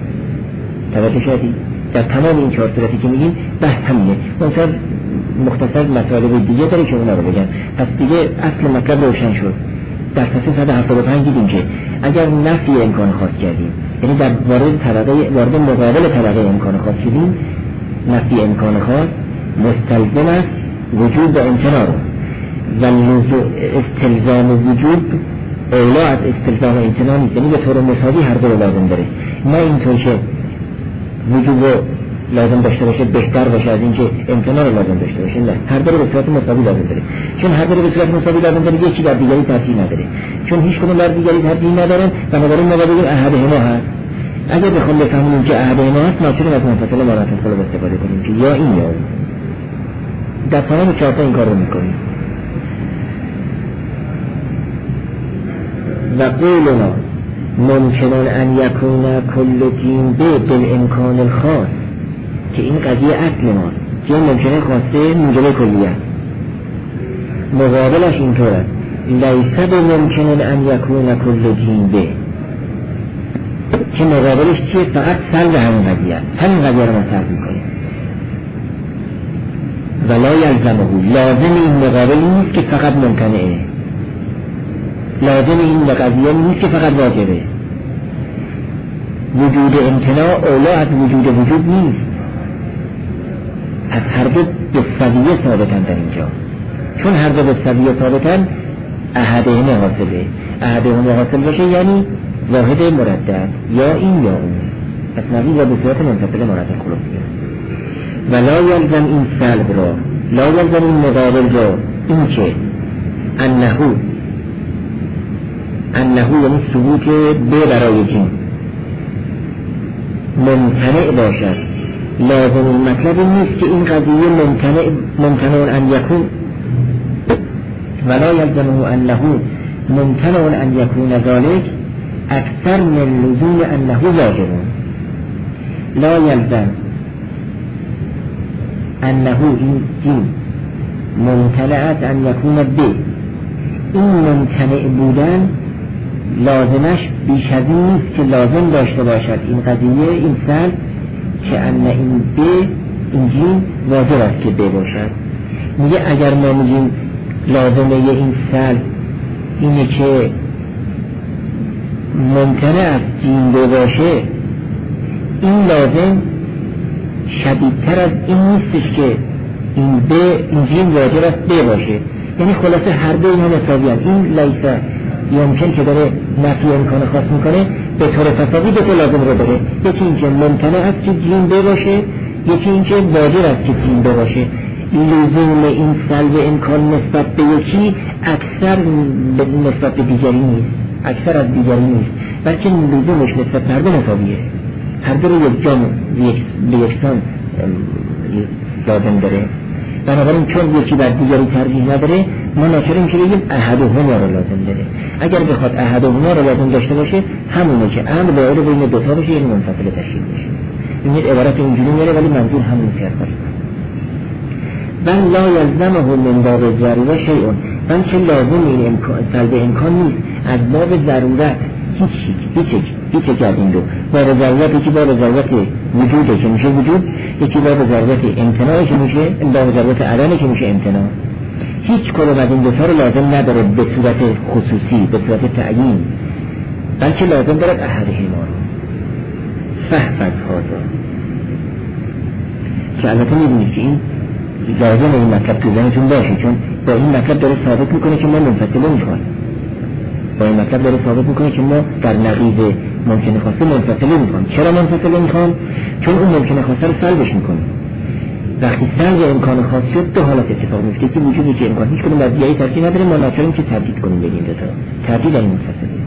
توجه کردید در تمام این چهار صورتی که میگیم بحث همینه. مثلا مختصر مطالب دیگه داره که اونا رو بگم. پس دیگه اصل مطلب روشن شد. در صفحه صد و هفتاد و پنج دیدیم که اگر نفی امکان خاص کردیم یعنی در وارد طبقه وارد مقابل طبقه امکان خاص شدیم، نفی امکان خاص مستلزم است وجود و امتناع رو و استلزام وجود اولا از استلزام امتناع نیست، یعنی به طور مساوی هر دو لازم داره. نه اینطور که وجود رو لازم داشته باشه بهتر باشه از اینکه امتناع رو لازم داشته باشه، نه، هر دو به صورت مساوی لازم داره. چون هر دو به صورت مساوی لازم داره یکی در دیگری ترتیب نداره، چون هیچ کدوم در دیگری ترتیب ندارن. بنابراین ما باید بگیم احدهما هست. اگر بخوام بفهمیم که احدهما هست ناچاریم از منفصل منعطف الخلاف استفاده کنیم که یا این یا اون. در تمام چهار تا این کار رو میکنیم. و قولنا ممکنون ان یکون کل تیم به بالامکان الخاص که این قضیه اصل ماست که ممکنه خاصه موجب کلیه. مقابلش اینطور است لیسه بممکنون ان یکون کل تیم به که مقابلش چیه؟ فقط سلب همین قضیه است. همین قضیه رو ما سلب میکنیم. ولا یلزمه لازم این مقابل نیست که فقط ممکنه، لازم این قضیه نیست که فقط واجبه. وجود امتناع اولا از وجود وجود نیست، از هر دو بالسویه ثابتن در اینجا. چون هر دو بالسویه ثابتن احدهما حاصله. احدهما حاصل باشه یعنی واحد مردد یا این یا اون. پس نقیض و به صورت منفصل منعطف الخلاف میگه. و لا یلزم این سلب را، لا یلزم این مقابل را، این که انهو انهو یعنی ثبوت به برای جن ممتنع باشد. لازم این مطلب نیست که این قضیه ممتنع ممتنع ان یکون ولا یلزمه انه ممتنع ان یکون ذلك اکثر من لزوم انه واجب. لا یلزم انه این جن ممتنع ان یکون به، این ممتنع بودن لازمش بیش از این نیست که لازم داشته باشد این قضیه، این سلب که ان این ب این جیم واجب است که ب باشد. میگه اگر ما میگیم لازمه این سلب اینه که ممکنه از جیم ب باشه، این لازم شدیدتر از این نیستش که این ب این جیم واجب است ب باشه. یعنی خلاصه هر دو اینا مساوی هست. این لیسه ممکن که داره نفی امکان خاص میکنه به طور تصاوی دو تا لازم رو داره، یکی این که ممکنه است که جیم ب باشه، یکی این که واجب است که جیم ب باشه. لزوم این سلب امکان نسبت به یکی اکثر نسبت به دیگری نیست، اکثر از دیگری نیست، بلکه لزومش نسبت به هر دو مساویه، هر دو رو یک جام به یکسان لازم داره. بنابراین چون یکی بر دیگری ترجیح نداره ما ناچاریم که بگیم احدهما رو لازم داره. اگر بخواد احدهما رو لازم داشته باشه همونه که امر باید بین دوتا باشه، یعنی منفصل تشکیل بشه. این عبارت اینجوری میاره ولی منظور همون کرده. بل لا یلزمه من باب ضروره شیء، بلکه لازم این امکان سلب امکان نیست، از باب ضرورت هیچ هیچ هیچ جد این دو باب ضرورت، یکی باب ضرورت وجوده که میشه وجود، یکی باب ضرورت امتناعی که میشه باب ضرورت عدمه که میشه امتناع. هیچ کدوم از این دو تا رو لازم نداره به صورت خصوصی، به صورت تعیین، بلکه لازم دارد احدهما رو فحفظ هذا. که البته میدونید که این لازم این مطلب تو ذهنتون باشه، چون با این مطلب داره ثابت میکنه که ما منفصله میخوایم، با این مطلب داره ثابت میکنه که ما در نقیض ممکن خاصه منفصله میخوایم. چرا منفصله میخوایم؟ چون اون ممکن خاصه رو سلبش میکنه. وقتی سلب امکان خاص شد دو حالت اتفاق میفته که وجودی که امکان هیچ کدوم از دیگری ترجیح نداره، ما ناچاریم که تبدیل کنیم بگیم دو تا تبدیل این منفصله.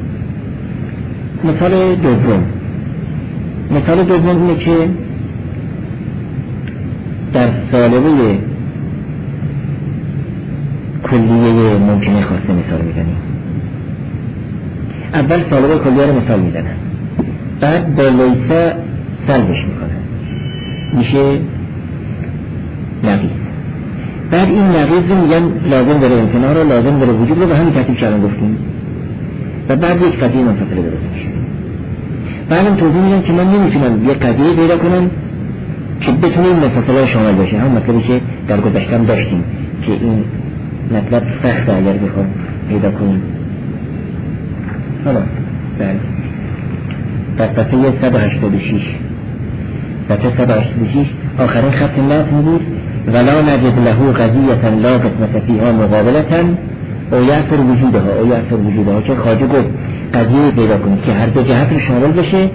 مثال دوم، مثال دوم اینه که در سالبه کلیه ممکنه خاصه مثال میزنیم. اول سالبه کلیه رو مثال میزنن، بعد با لیسه سلبش میکنن، میشه نقیض. بعد این نقیض رو میگن لازم داره امتناع رو، لازم داره وجود رو، به همین ترتیب چرا گفتیم. و بعد یک قضیه منفصله درست میشه. بعدم توضیح میدن که من نمیتونم یک قضیه پیدا کنم که بتونیم منفصله شامل باشه. هم مطلبی که در گذشتم داشتیم که این مطلب سخته اگر بخوام پیدا کنیم. حالا بله در صفحه صد و هشتاد و شش صفحه صد و هشتاد و شش آخرین خط متن بود ولا نجد له قضیة لا قسمت فیها مقابلة او یأثر وجودها او یأثر وجودها، که خواجه گفت قضیه پیدا کنید که هر دو جهت رو شامل بشه،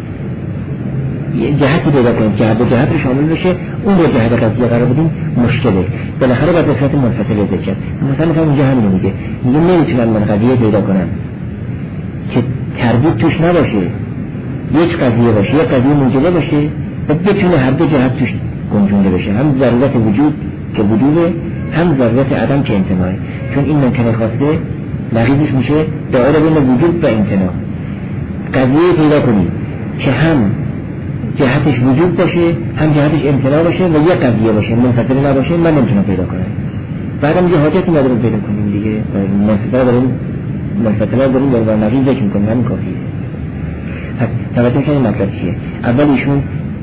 جهتی پیدا کنید که هر دو جهت رو شامل بشه، اون رو جهت قضیه قرار بدیم مشکله، بالاخره باید به صورت منفصله ذکر. مثلا مثلا اینجا همین میگه میگه نمیتونم من قضیه پیدا کنم که تردید توش نباشه، یک قضیه باشه، یک قضیه موجوده باشه و بتونه هر دو جهت توش گنجونده بشه، هم ضرورت وجود که وجوده، هم ضرورت عدم که امتناعه. چون این ممکنه خواسته نقیضش میشه دائره بین وجود و امتناع. قضیه پیدا کنید که هم جهتش وجود باشه، هم جهتش امتناع باشه و یک قضیه باشه، منفصل نباشه، من نمیتونم پیدا کنم. بعدم یه حاجتی نداره پیدا کنیم دیگه، منفصل داریم منفصل داریم در نقیض ذکر میکنیم، همین کافیه. پس توجه کنید مطلب چیه. اول ایشون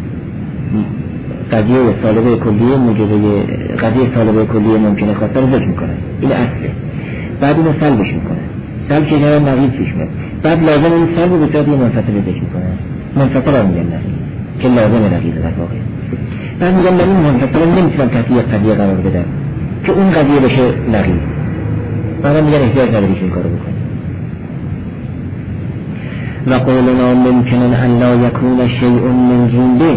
قضیه سالبه کلیه موجبه قضیه سالبه کلیه ممکنه خاصه رو ذکر میکنه، این اصله. بعد اینو سلبش میکنه، سلب که جای نقیض پیش میاد، بعد لازم این سلب رو به صورت یه منفصل ذکر میکنه، منفصل هم میگن نقیض که لازم نقیض در واقع. بعد میگن من این منفصل نمیتونم تحت یک قضیه قرار بدم که اون قضیه بشه نقیض، بعد میگن احتیاج نداری که این کارو بکنی. و قولنا ممکن ان لا یکون شیء من جنبه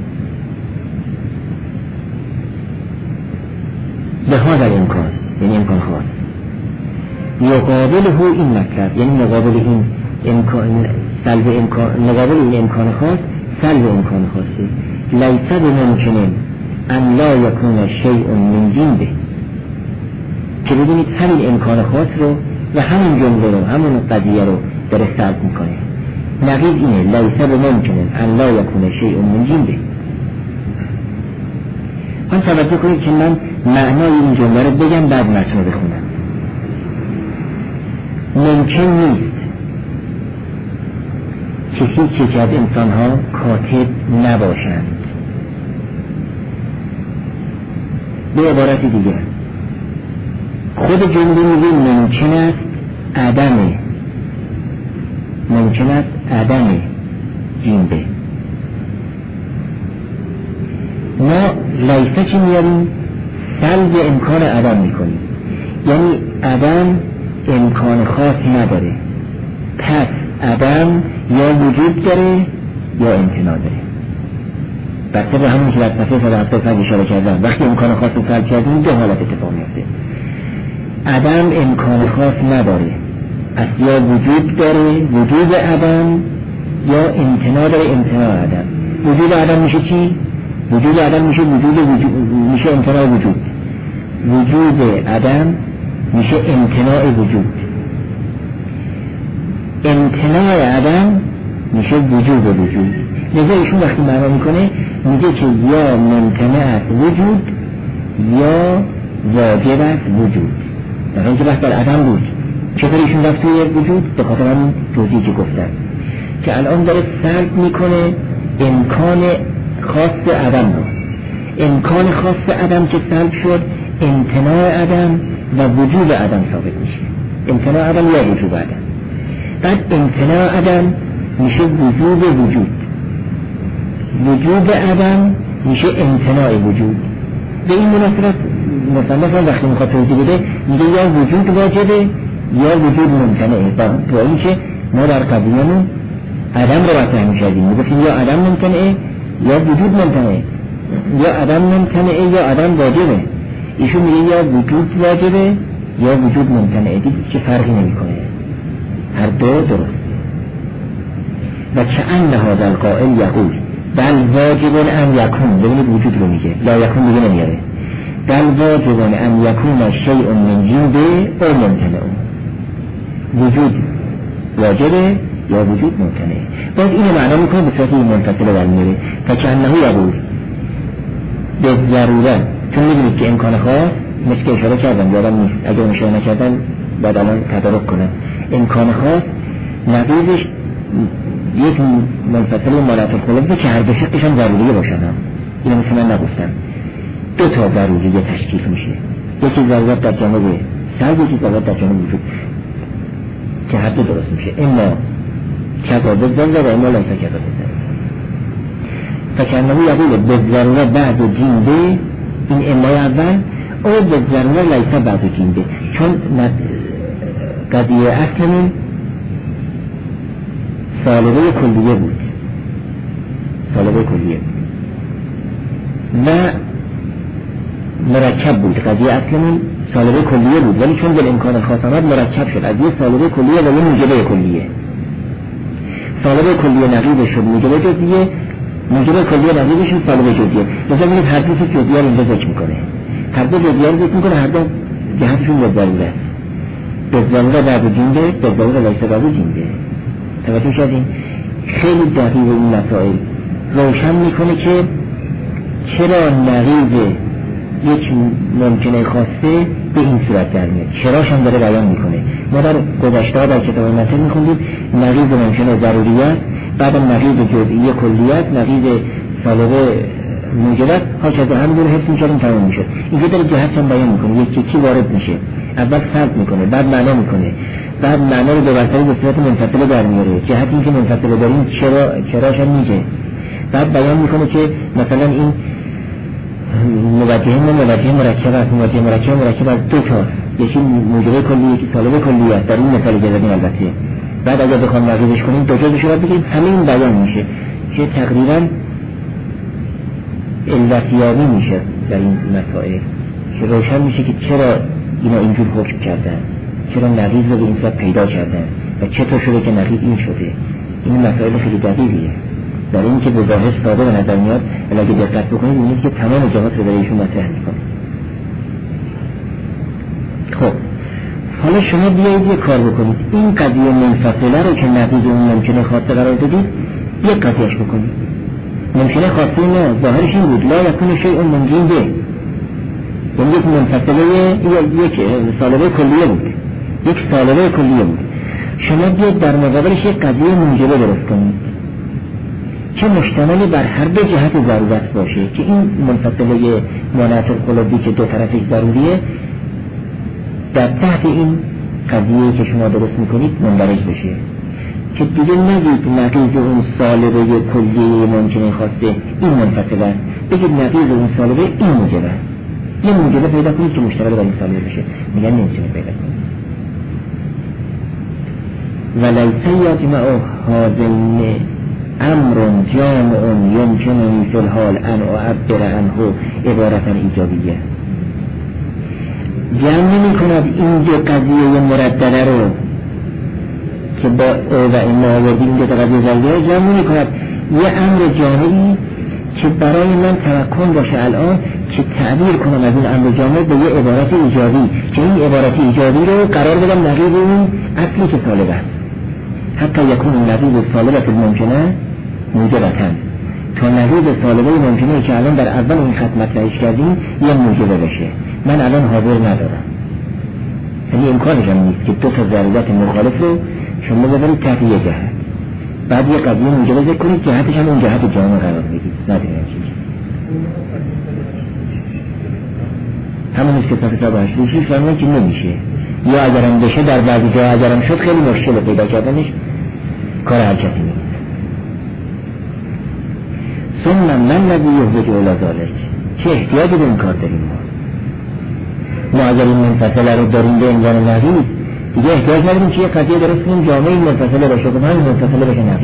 به هذا الامکان، یعنی امکان خاص مقابله این مطلب، یعنی مقابل این امکان سلب امکان، مقابل این امکان خاص سلب امکان خاصی لیس بممکن ان لا یکون شیء من جنبه، که ببینید همین امکان خاص رو و همین جمله رو همین قضیه رو داره سلب میکنه. نقیض اینه لیس بممکن ان لا یکون شیء من جنبه. من توجه کنید که من معنای این جمله رو بگم بعد متن رو بخونم. ممکن نیست که هیچ یک از انسان ها کاتب نباشند. به عبارت دیگر خود جمله میگه ممکن است عدم، ممکن است عدم جنبه. ما لیسه چی میاریم؟ سلب امکان عدم میکنیم، یعنی عدم امکان خاص نداره، پس عدم یا وجود داره یا امتناع داره. بسته به همون که در صفحه صد و هفتاد و پنج اشاره کردم، وقتی امکان خاص رو سلب کردیم دو حالت اتفاق میفته. عدم امکان خاص نداره، از یا وجود داره وجود عدم یا امتناع داره امتناع عدم. وجود عدم میشه چی؟ وجود عدم میشه وجود وجود میشه امتناع وجود. وجود عدم میشه امتناع وجود. امتناع عدم میشه وجود وجود. لذا ایشون وقتی معنا میکنه میگه که یا ممکنه است وجود یا واجب است وجود. در حالی که بحث در عدم بود، چطور ایشون رفت توی وجود؟ به خاطر همین توضیحی که گفتن که الان داره سلب میکنه امکان خاص عدم رو. امکان خاص عدم که سلب شد، امتناع عدم و وجود عدم ثابت میشه. امتناع عدم یا وجود عدم. بعد امتناع عدم میشه وجود وجود. وجود عدم میشه امتناع وجود. به این مناسبت مصنف وقتی میخواد توضیح بده میگه یا وجود واجبه یا وجود ممتنعه. با اینکه ما در قضیه‌مون عدم رو مطرح می‌کردیم، میگفتیم یا عدم ممتنعه یا وجود ممتنعه، یا عدم ممتنعه یا عدم واجبه. ایشون میگه یا وجود واجبه یا وجود ممتنعه. دیگه چه فرقی نمی‌کنه، هر دو درست. و کأن هذا القائل یقول بل واجب ان یکون، ببینید وجود رو میگه، لا یکون دیگه نمیاره. بل واجب ان یکون شیء من جنبه او ممتنع. وجود واجبه یا وجود ممتنعه. باز اینو معنا میکنه به صورت منفصله در میاره. فکأنه یقول به ضرورت، چون میدونید که امکان خاص مثل که اشاره کردم یادم نیست، اگر اشاره نکردم باید الان تدارک کنم. امکان خاص نقیضش یک منفصل مالت الخلق که هر دو شقش هم ضروریه باشن. هم اینو مثل من نگفتم، دو تا ضروریه تشکیل میشه، یکی ضرورت در جانب سلب، یکی ضرورت در جانب وجود که هر دو درست میشه. اما کذا بالضروره و اما لیس کذا بالضروره. فکأنه یقول بالضروره بعد جنبه، این امای اول، او بالضروره لیس بعد جنبه، چون قضیه اصلمون سالبه کلیه بود، سالبه کلیه و مرکب بود. قضیه اصلمون سالبه کلیه بود، ولی چون بالامکان خاص آمد مرکب شد از یه سالبه کلیه و یه موجبه کلیه. سالبه کلیه نقیض شد موجبه جزئیه، موجبه کلیه نقیض شد سالبه جزئیه. مثلا ببینید هر دو جزئیه رو اینجا ذکر میکنه، هر دو جزئیه رو ذکر میکنه، هر دو جهتشون به ضروره است. به ضروره بعد جنبه، به ضروره لیس بعد جنبه. توجه کردین؟ خیلی دقیق این مسائل روشن میکنه که چرا نقیض یک ممکنه خاصه به این صورت در میاد، چراش هم داره بیان میکنه. ما در گذشته ها در کتاب منطق میخوندیم نقیض ممکنه ضروریت، بعد نقیض جزئی کلیت، نقیض سالبه موجبت، هاکذا همینجور حفظ میکردیم تمام میشد. اینجا داره جهت هم بیان میکنه، یک یکی وارد میشه، اول فرق میکنه بعد معنا میکنه، بعد معنا رو به برتری به صورت منفصله در میاره، جهت این که منفصله داریم چرا چراش هم میگه، بعد بیان میکنه که مثلا این موجه من موجه مرکب است، موجه مرکب مرکب از دو تا، یکی موجبه کلی یکی سالبه کلی است در این مثال جزدیم البته. بعد اگر بخوام نقیضش کنیم دو جزش رو بگیم همه این بیان میشه که تقریبا علتیابی میشه در این مسائل، که روشن میشه که چرا اینا اینجور حکم کردن، چرا نقیض رو به این صورت پیدا کردن و چطور شده که نقیض این شده. این مسائل خیلی دقیقیه در این که به ظاهر ساده به نظر میاد، ولی اگه دقت بکنید میبینید که تمام جهات رو برای ایشون مطرح میکنه. خب حالا شما بیایید یک کار بکنید، این قضیه منفصله رو که نقیض اون ممکنه خاصه قرار دادید یک قضیهش بکنید. ممکنه خاصه نه، ظاهرش این بود لا یکون شیء من جنبه، یعنی یک منفصله یک سالبه کلیه بود، یک سالبه کلیه بود. شما بیاد در مقابلش یک قضیه موجبه درست کنید که مشتمل بر هر دو جهت ضرورت باشه، که این منفصله مانعت القلوبی که دو طرفش ضروریه در تحت این قضیه که شما درست میکنید مندرج بشه، که دیگه نگید نقیض اون سالبه کلیه ممکنه خواسته این منفصله است، بگید نقیض اون سالبه این موجبه است. یه موجبه پیدا کنید که مشتمل بر این سالبه بشه، میگن نمیتونه پیدا کنید. ولیس یجمع هذین امر جامع یمکننی فی الحال ان اعبر عنه عبارتا ایجابیه. جمع نمی کند این دو قضیه مردده رو که با او و این آوردیم دو قضیه ضروریه، جمع نمی کند یه امر جامعی که برای من توکل باشه الان که تعبیر کنم از این امر جامع به یه عبارت ایجابی، که این عبارت ایجابی رو قرار بدم نقیض اون اصلی که طالب است، حتی یکون نقیض طالبت ممکنه موجبتن، تا نقیض طالبه ممکنه که الان در اول این خط مطرحش کردیم یه موجبه بشه. من الان حاضر ندارم، یعنی امکانش هم نیست که دو تا ضرورت مخالف رو شما ببرید تحت یه جهت، بعد یه قضیه موجبه ذکر کنید جهتش هم اون جهت جامع قرار بدید. نداریم چیزی همون نیست که صفحه صفحه هشت فرمونه که نمیشه، یا اگرم بشه در بعضی جا اگرم شد خیلی مشکل پیدا کردنش کار هر کسی نیست. ثم من الذی یحوج الی ذلک، چه احتیاجی به این کار داریم ما؟ ما اگر این منفصله رو داریم به عنوان نقیض دیگه احتیاج نداریم که یه قضیه درست کنیم جامعه این منفصله باشه که همین منفصله بشه نقیض.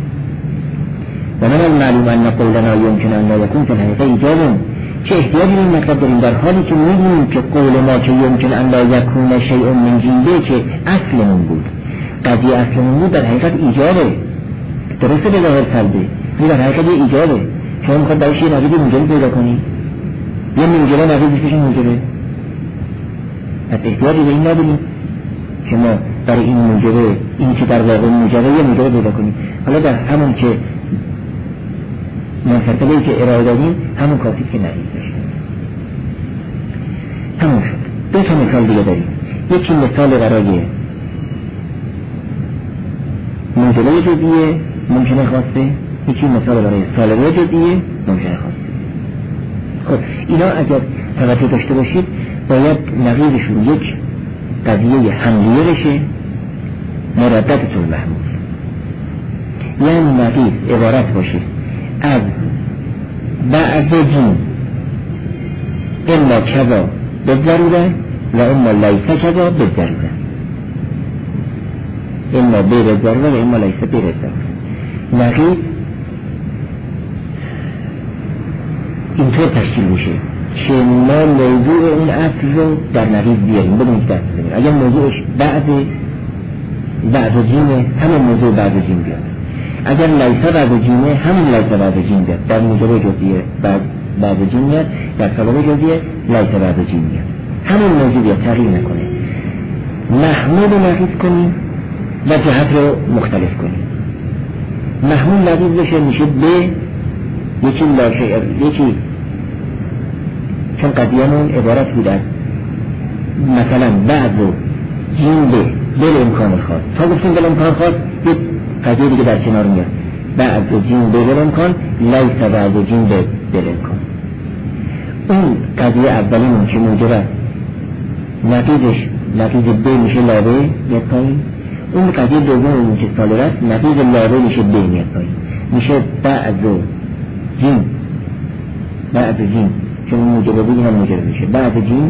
و من المعلوم ان قولنا یمکن ان لا یکون فی الحقیقه ایجاب، چه احتیاجی به این مطلب داریم در حالی که می‌دونیم که قول ما که یمکن ان لا یکون شیء من جنبه که اصلمون بود، قضیه اصلمون بود، در حقیقت ایجابه، درسته به ظاهر سلبه، این در حقیقت ایجابه. شما میخواد برایش یه نقیض موجبه پیدا کنی، یه موجبه نقیضش بشه موجبه، از احتیاجی به این نداریم که ما برای این موجبه این که در واقع موجبه یه موجبه پیدا کنیم. حالا در همون که منفصله‌ای که ارائه دادیم همون کافی که نقیض بشه. همون شد. دو تا مثال دیگه داریم، یکی مثال برای موجبه جزئیه ممکنه خواسته، یکی مثال برای سالبه جزئیه ممکنه خواسته. خب اینا اگر توجه داشته باشید باید نقیضشون یک قضیه حملیه بشه مرددتون محمول، یعنی نقیض عبارت باشه از بعض جین اما کذا به ضروره و اما لیسه کذا به ضروره، اما به ضروره و اما لیسه به ضروره. نقیض اینطور تشکیل میشه که ما موضوع اون اصل رو در نقیض بیاریم بدون که دست بزنیم. اگر موضوعش بعد بعد جینه همون موضوع بعد جین بیاد، اگر لیسه بعد جینه همون لیسه بعد جین بیاد، در موضوع جزئیه بعد بعد جین میاد، در سالبه جزئیه لیسه بعد جین میاد، همون موضوع بیاد، تغییر نکنه. محمول رو نقیض کنیم و جهت رو مختلف کنیم. محمول نقیض بشه میشه به یکی لاشه یکی، چون قضیه‌مون عبارت بود از مثلا بعض و جین به بل امکان خاص، تا گفتیم بل امکان خاص یک قضیه دیگه در کنار میاد، بعض و جین به بل امکان لیس بعض و جین به بل امکان. اون قضیه اولیمون که موجب است نقیضش نقیض به میشه لابه یک پایین، اون قضیه دومون که سالر است نقیض لابه میشه به یک پایین، میشه بعض و جین بعض و جین، چون موجبه بودی هم موجبه میشه بعض جین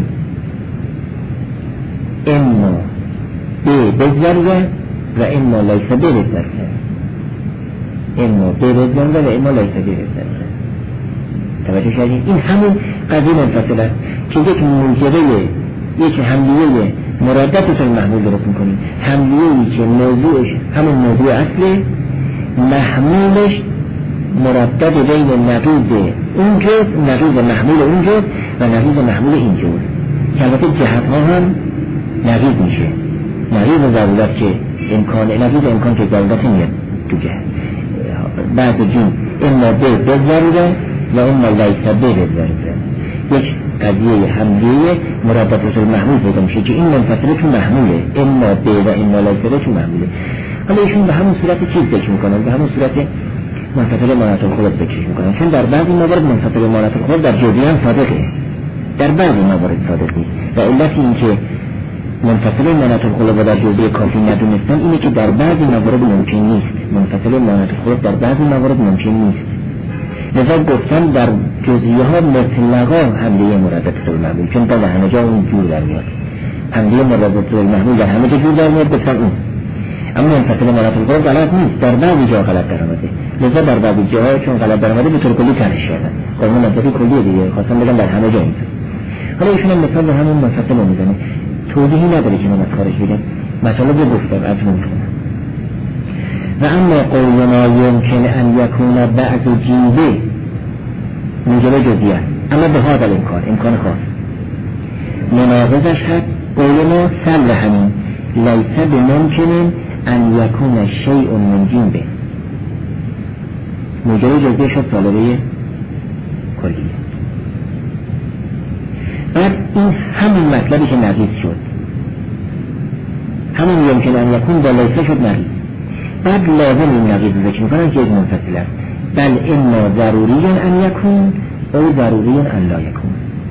اما به بزرگه و اما لیسه به بزرگه، اما به بزرگه و اما لیسه به بزرگه. توجه شدید؟ این همون قضیه منفصل است که یک موجبه یک حملیه مرادتتون محمول درست میکنیم، حملیه‌ای که موضوعش همون موضوع اصله، محمولش مردد بین نقیض اون جز نقیض محمول اون جز و نقیض محمول این جز، که البته جهت ها هم نقیض میشه، نقیض ضرورت که امکان نقیض امکان که ضرورت میاد تو جهت. بعد جین اما به به ضروره و اما لیسه به به ضروره، یک قضیه حملیه مرادفات المحمول پیدا میشه که این منفصله تو محموله، اما به و اما لایسره تو محموله. حالا ایشون به همون صورت چیز ذکر میکنن، به همون صورت منفصله مانعت الخلق ذکر میکنن، چون در بعضی موارد منفصله مانعت الخلق در جزئیات صادقه، در بعضی موارد صادق نیست. و علت این که منفصله مانعت الخلق در جزئیات کافی ندونستن اینه که در بعضی موارد ممکن نیست، منفصله مانعت الخلق در بعضی موارد ممکن نیست. لذا گفتن در جزئیه ها مطلقا حمله مرادفات المحمول، چون در همه جا اون جور در میاد، حمله مرادفات المحمول در همه جا جور در میاد گفتن اون. اما منفصله مانعت الخلق غلط نیست، در بعضی جا غلط در آمده. لذا در بعضی جاها چون غلط در آمده به طور کلی طرحش کردن، قانون منطقی کلیه دیگه، خواستم بگم در همه جا اینطور. حالا ایشون هم مثال به همون منفصله میزنه، توضیحی نداره که من از کارش بگم، مثلا به گفتم از ممکنه. و اما قولنا يمكن ان يكون بعض جنبه موجب جزئیه، اما به هذا الامکان، امکان خاص مناقضش هست قولنا سل همین لیس بممکن ان یکون شیء من جنبه، موجب جزئیه شد طالبه کلیه. بعد این همین مطلبی که نقیض شد، همین یمکن ان یکون با لیس شد نقیض. بعد لازم این نقیض رو ذکر میکنن که یک منفصل است، بل اما ضروری ان یکون او ضروری ان لا یکون.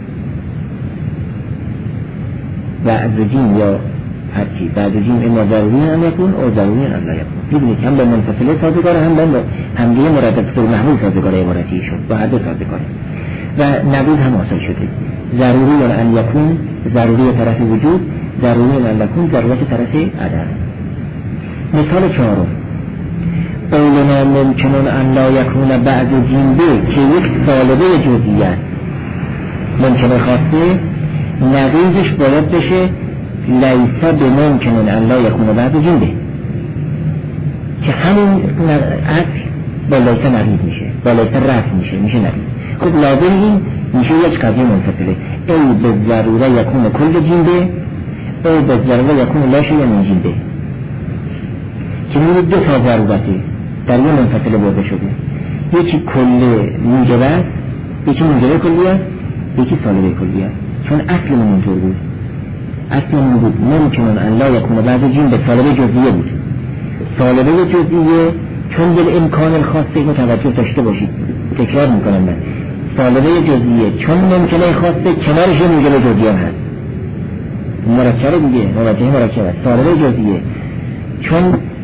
بعد جیم یا هرچی بعد جیم اما ضروری ان یکون او ضروری ان لا یکون. میدونید هم با منفصله سازگاره، هم با حمله مرادفات المحمول سازگاره عبارتی شد، با هر دو سازگاره و نقیض هم حاصل شده. ضروری ان یکون ضروری طرف وجود، ضروری ان یکون ضرورت طرف عدم. مثال چهارم قولنا ممکن ان لا یکون بعض جنبه که یک سالبه جزئیه ممکنه خاصه، نقیضش باید بشه لیس بممکن ان لا یکون بعض جنبه، که همین اصل با لیس نقیض میشه، با لیس رفع میشه، میشه نقیض. خب لازم این میشه یک قضیه منفصله، او به ضروره یکون کل جنبه او به ضروره یکون لا شیء من جنبه، که میره دو تا ضرورته در یه منفصله برده شده، یکی کل موجب است، یکی موجب کلی است، یکی سالبه کلی است. چون اصل من اینطور بود، اصل من بود ممکن ان لا یکون بعض جنبه سالبه جزئیه بود. سالبه جزئیه چون دل امکان خاصه متوجه داشته باشید، تکرار میکنم من، سالبه جزئیه چون ممکنه خاصه کنارش موجب جزئیه هست، مرکب دیگه، موجه مرکب است. سالبه جزئیه چون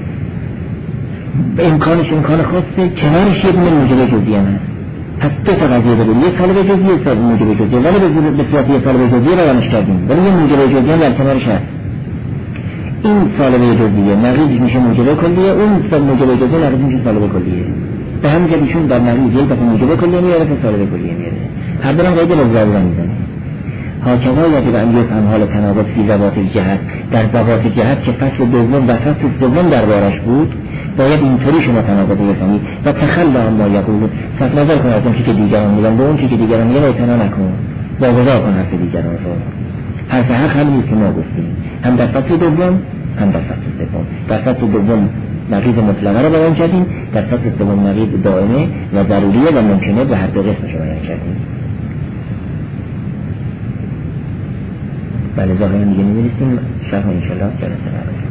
امکانش امکان خاصه کنارش یک موجب جزئیه هست. پس دو تا قضیه داریم، یک سالبه جزئیه، یک موجب جزئیه، ولی به صورت یک سالبه جزئیه روانش کردیم، ولی یک موجب جزئیه در کنارش هست. این سالبه جزئیه نقیض میشه موجب کلیه، اون موجب جزئیه نقیض میشه سالبه کلیه. به همین جهت ایشون در نقیض یک دفعه موجب کلیه میاره تا سالبه کلیه میاره، هر دو هم قید لفظی میزنه. حاکما یجب ان یفهم حال تناقض فی ذوات الجهت، در ذوات جهت که فصل دوم و فصل سوم دربارش بود باید اینطوری شما تناقض بفهمید و تخلی عما یقولون، صرف نظر کن از اون چی که دیگران میگن به اون چی که دیگران میگن اعتنا نکن، واگذار کن حرف دیگران رو. حرف حق همینی که ما گفتیم، هم در فصل دوم هم در فصل سوم. در فصل دوم نقیض مطلقه رو بیان کردیم، در فصل سوم نقیض دائمه و ضروریه و ممکنه به هر دو قسمش رو بیان کردیم. بله ظاهرا دیگه می‌بینیم شرح انشاءالله جلسه بعد.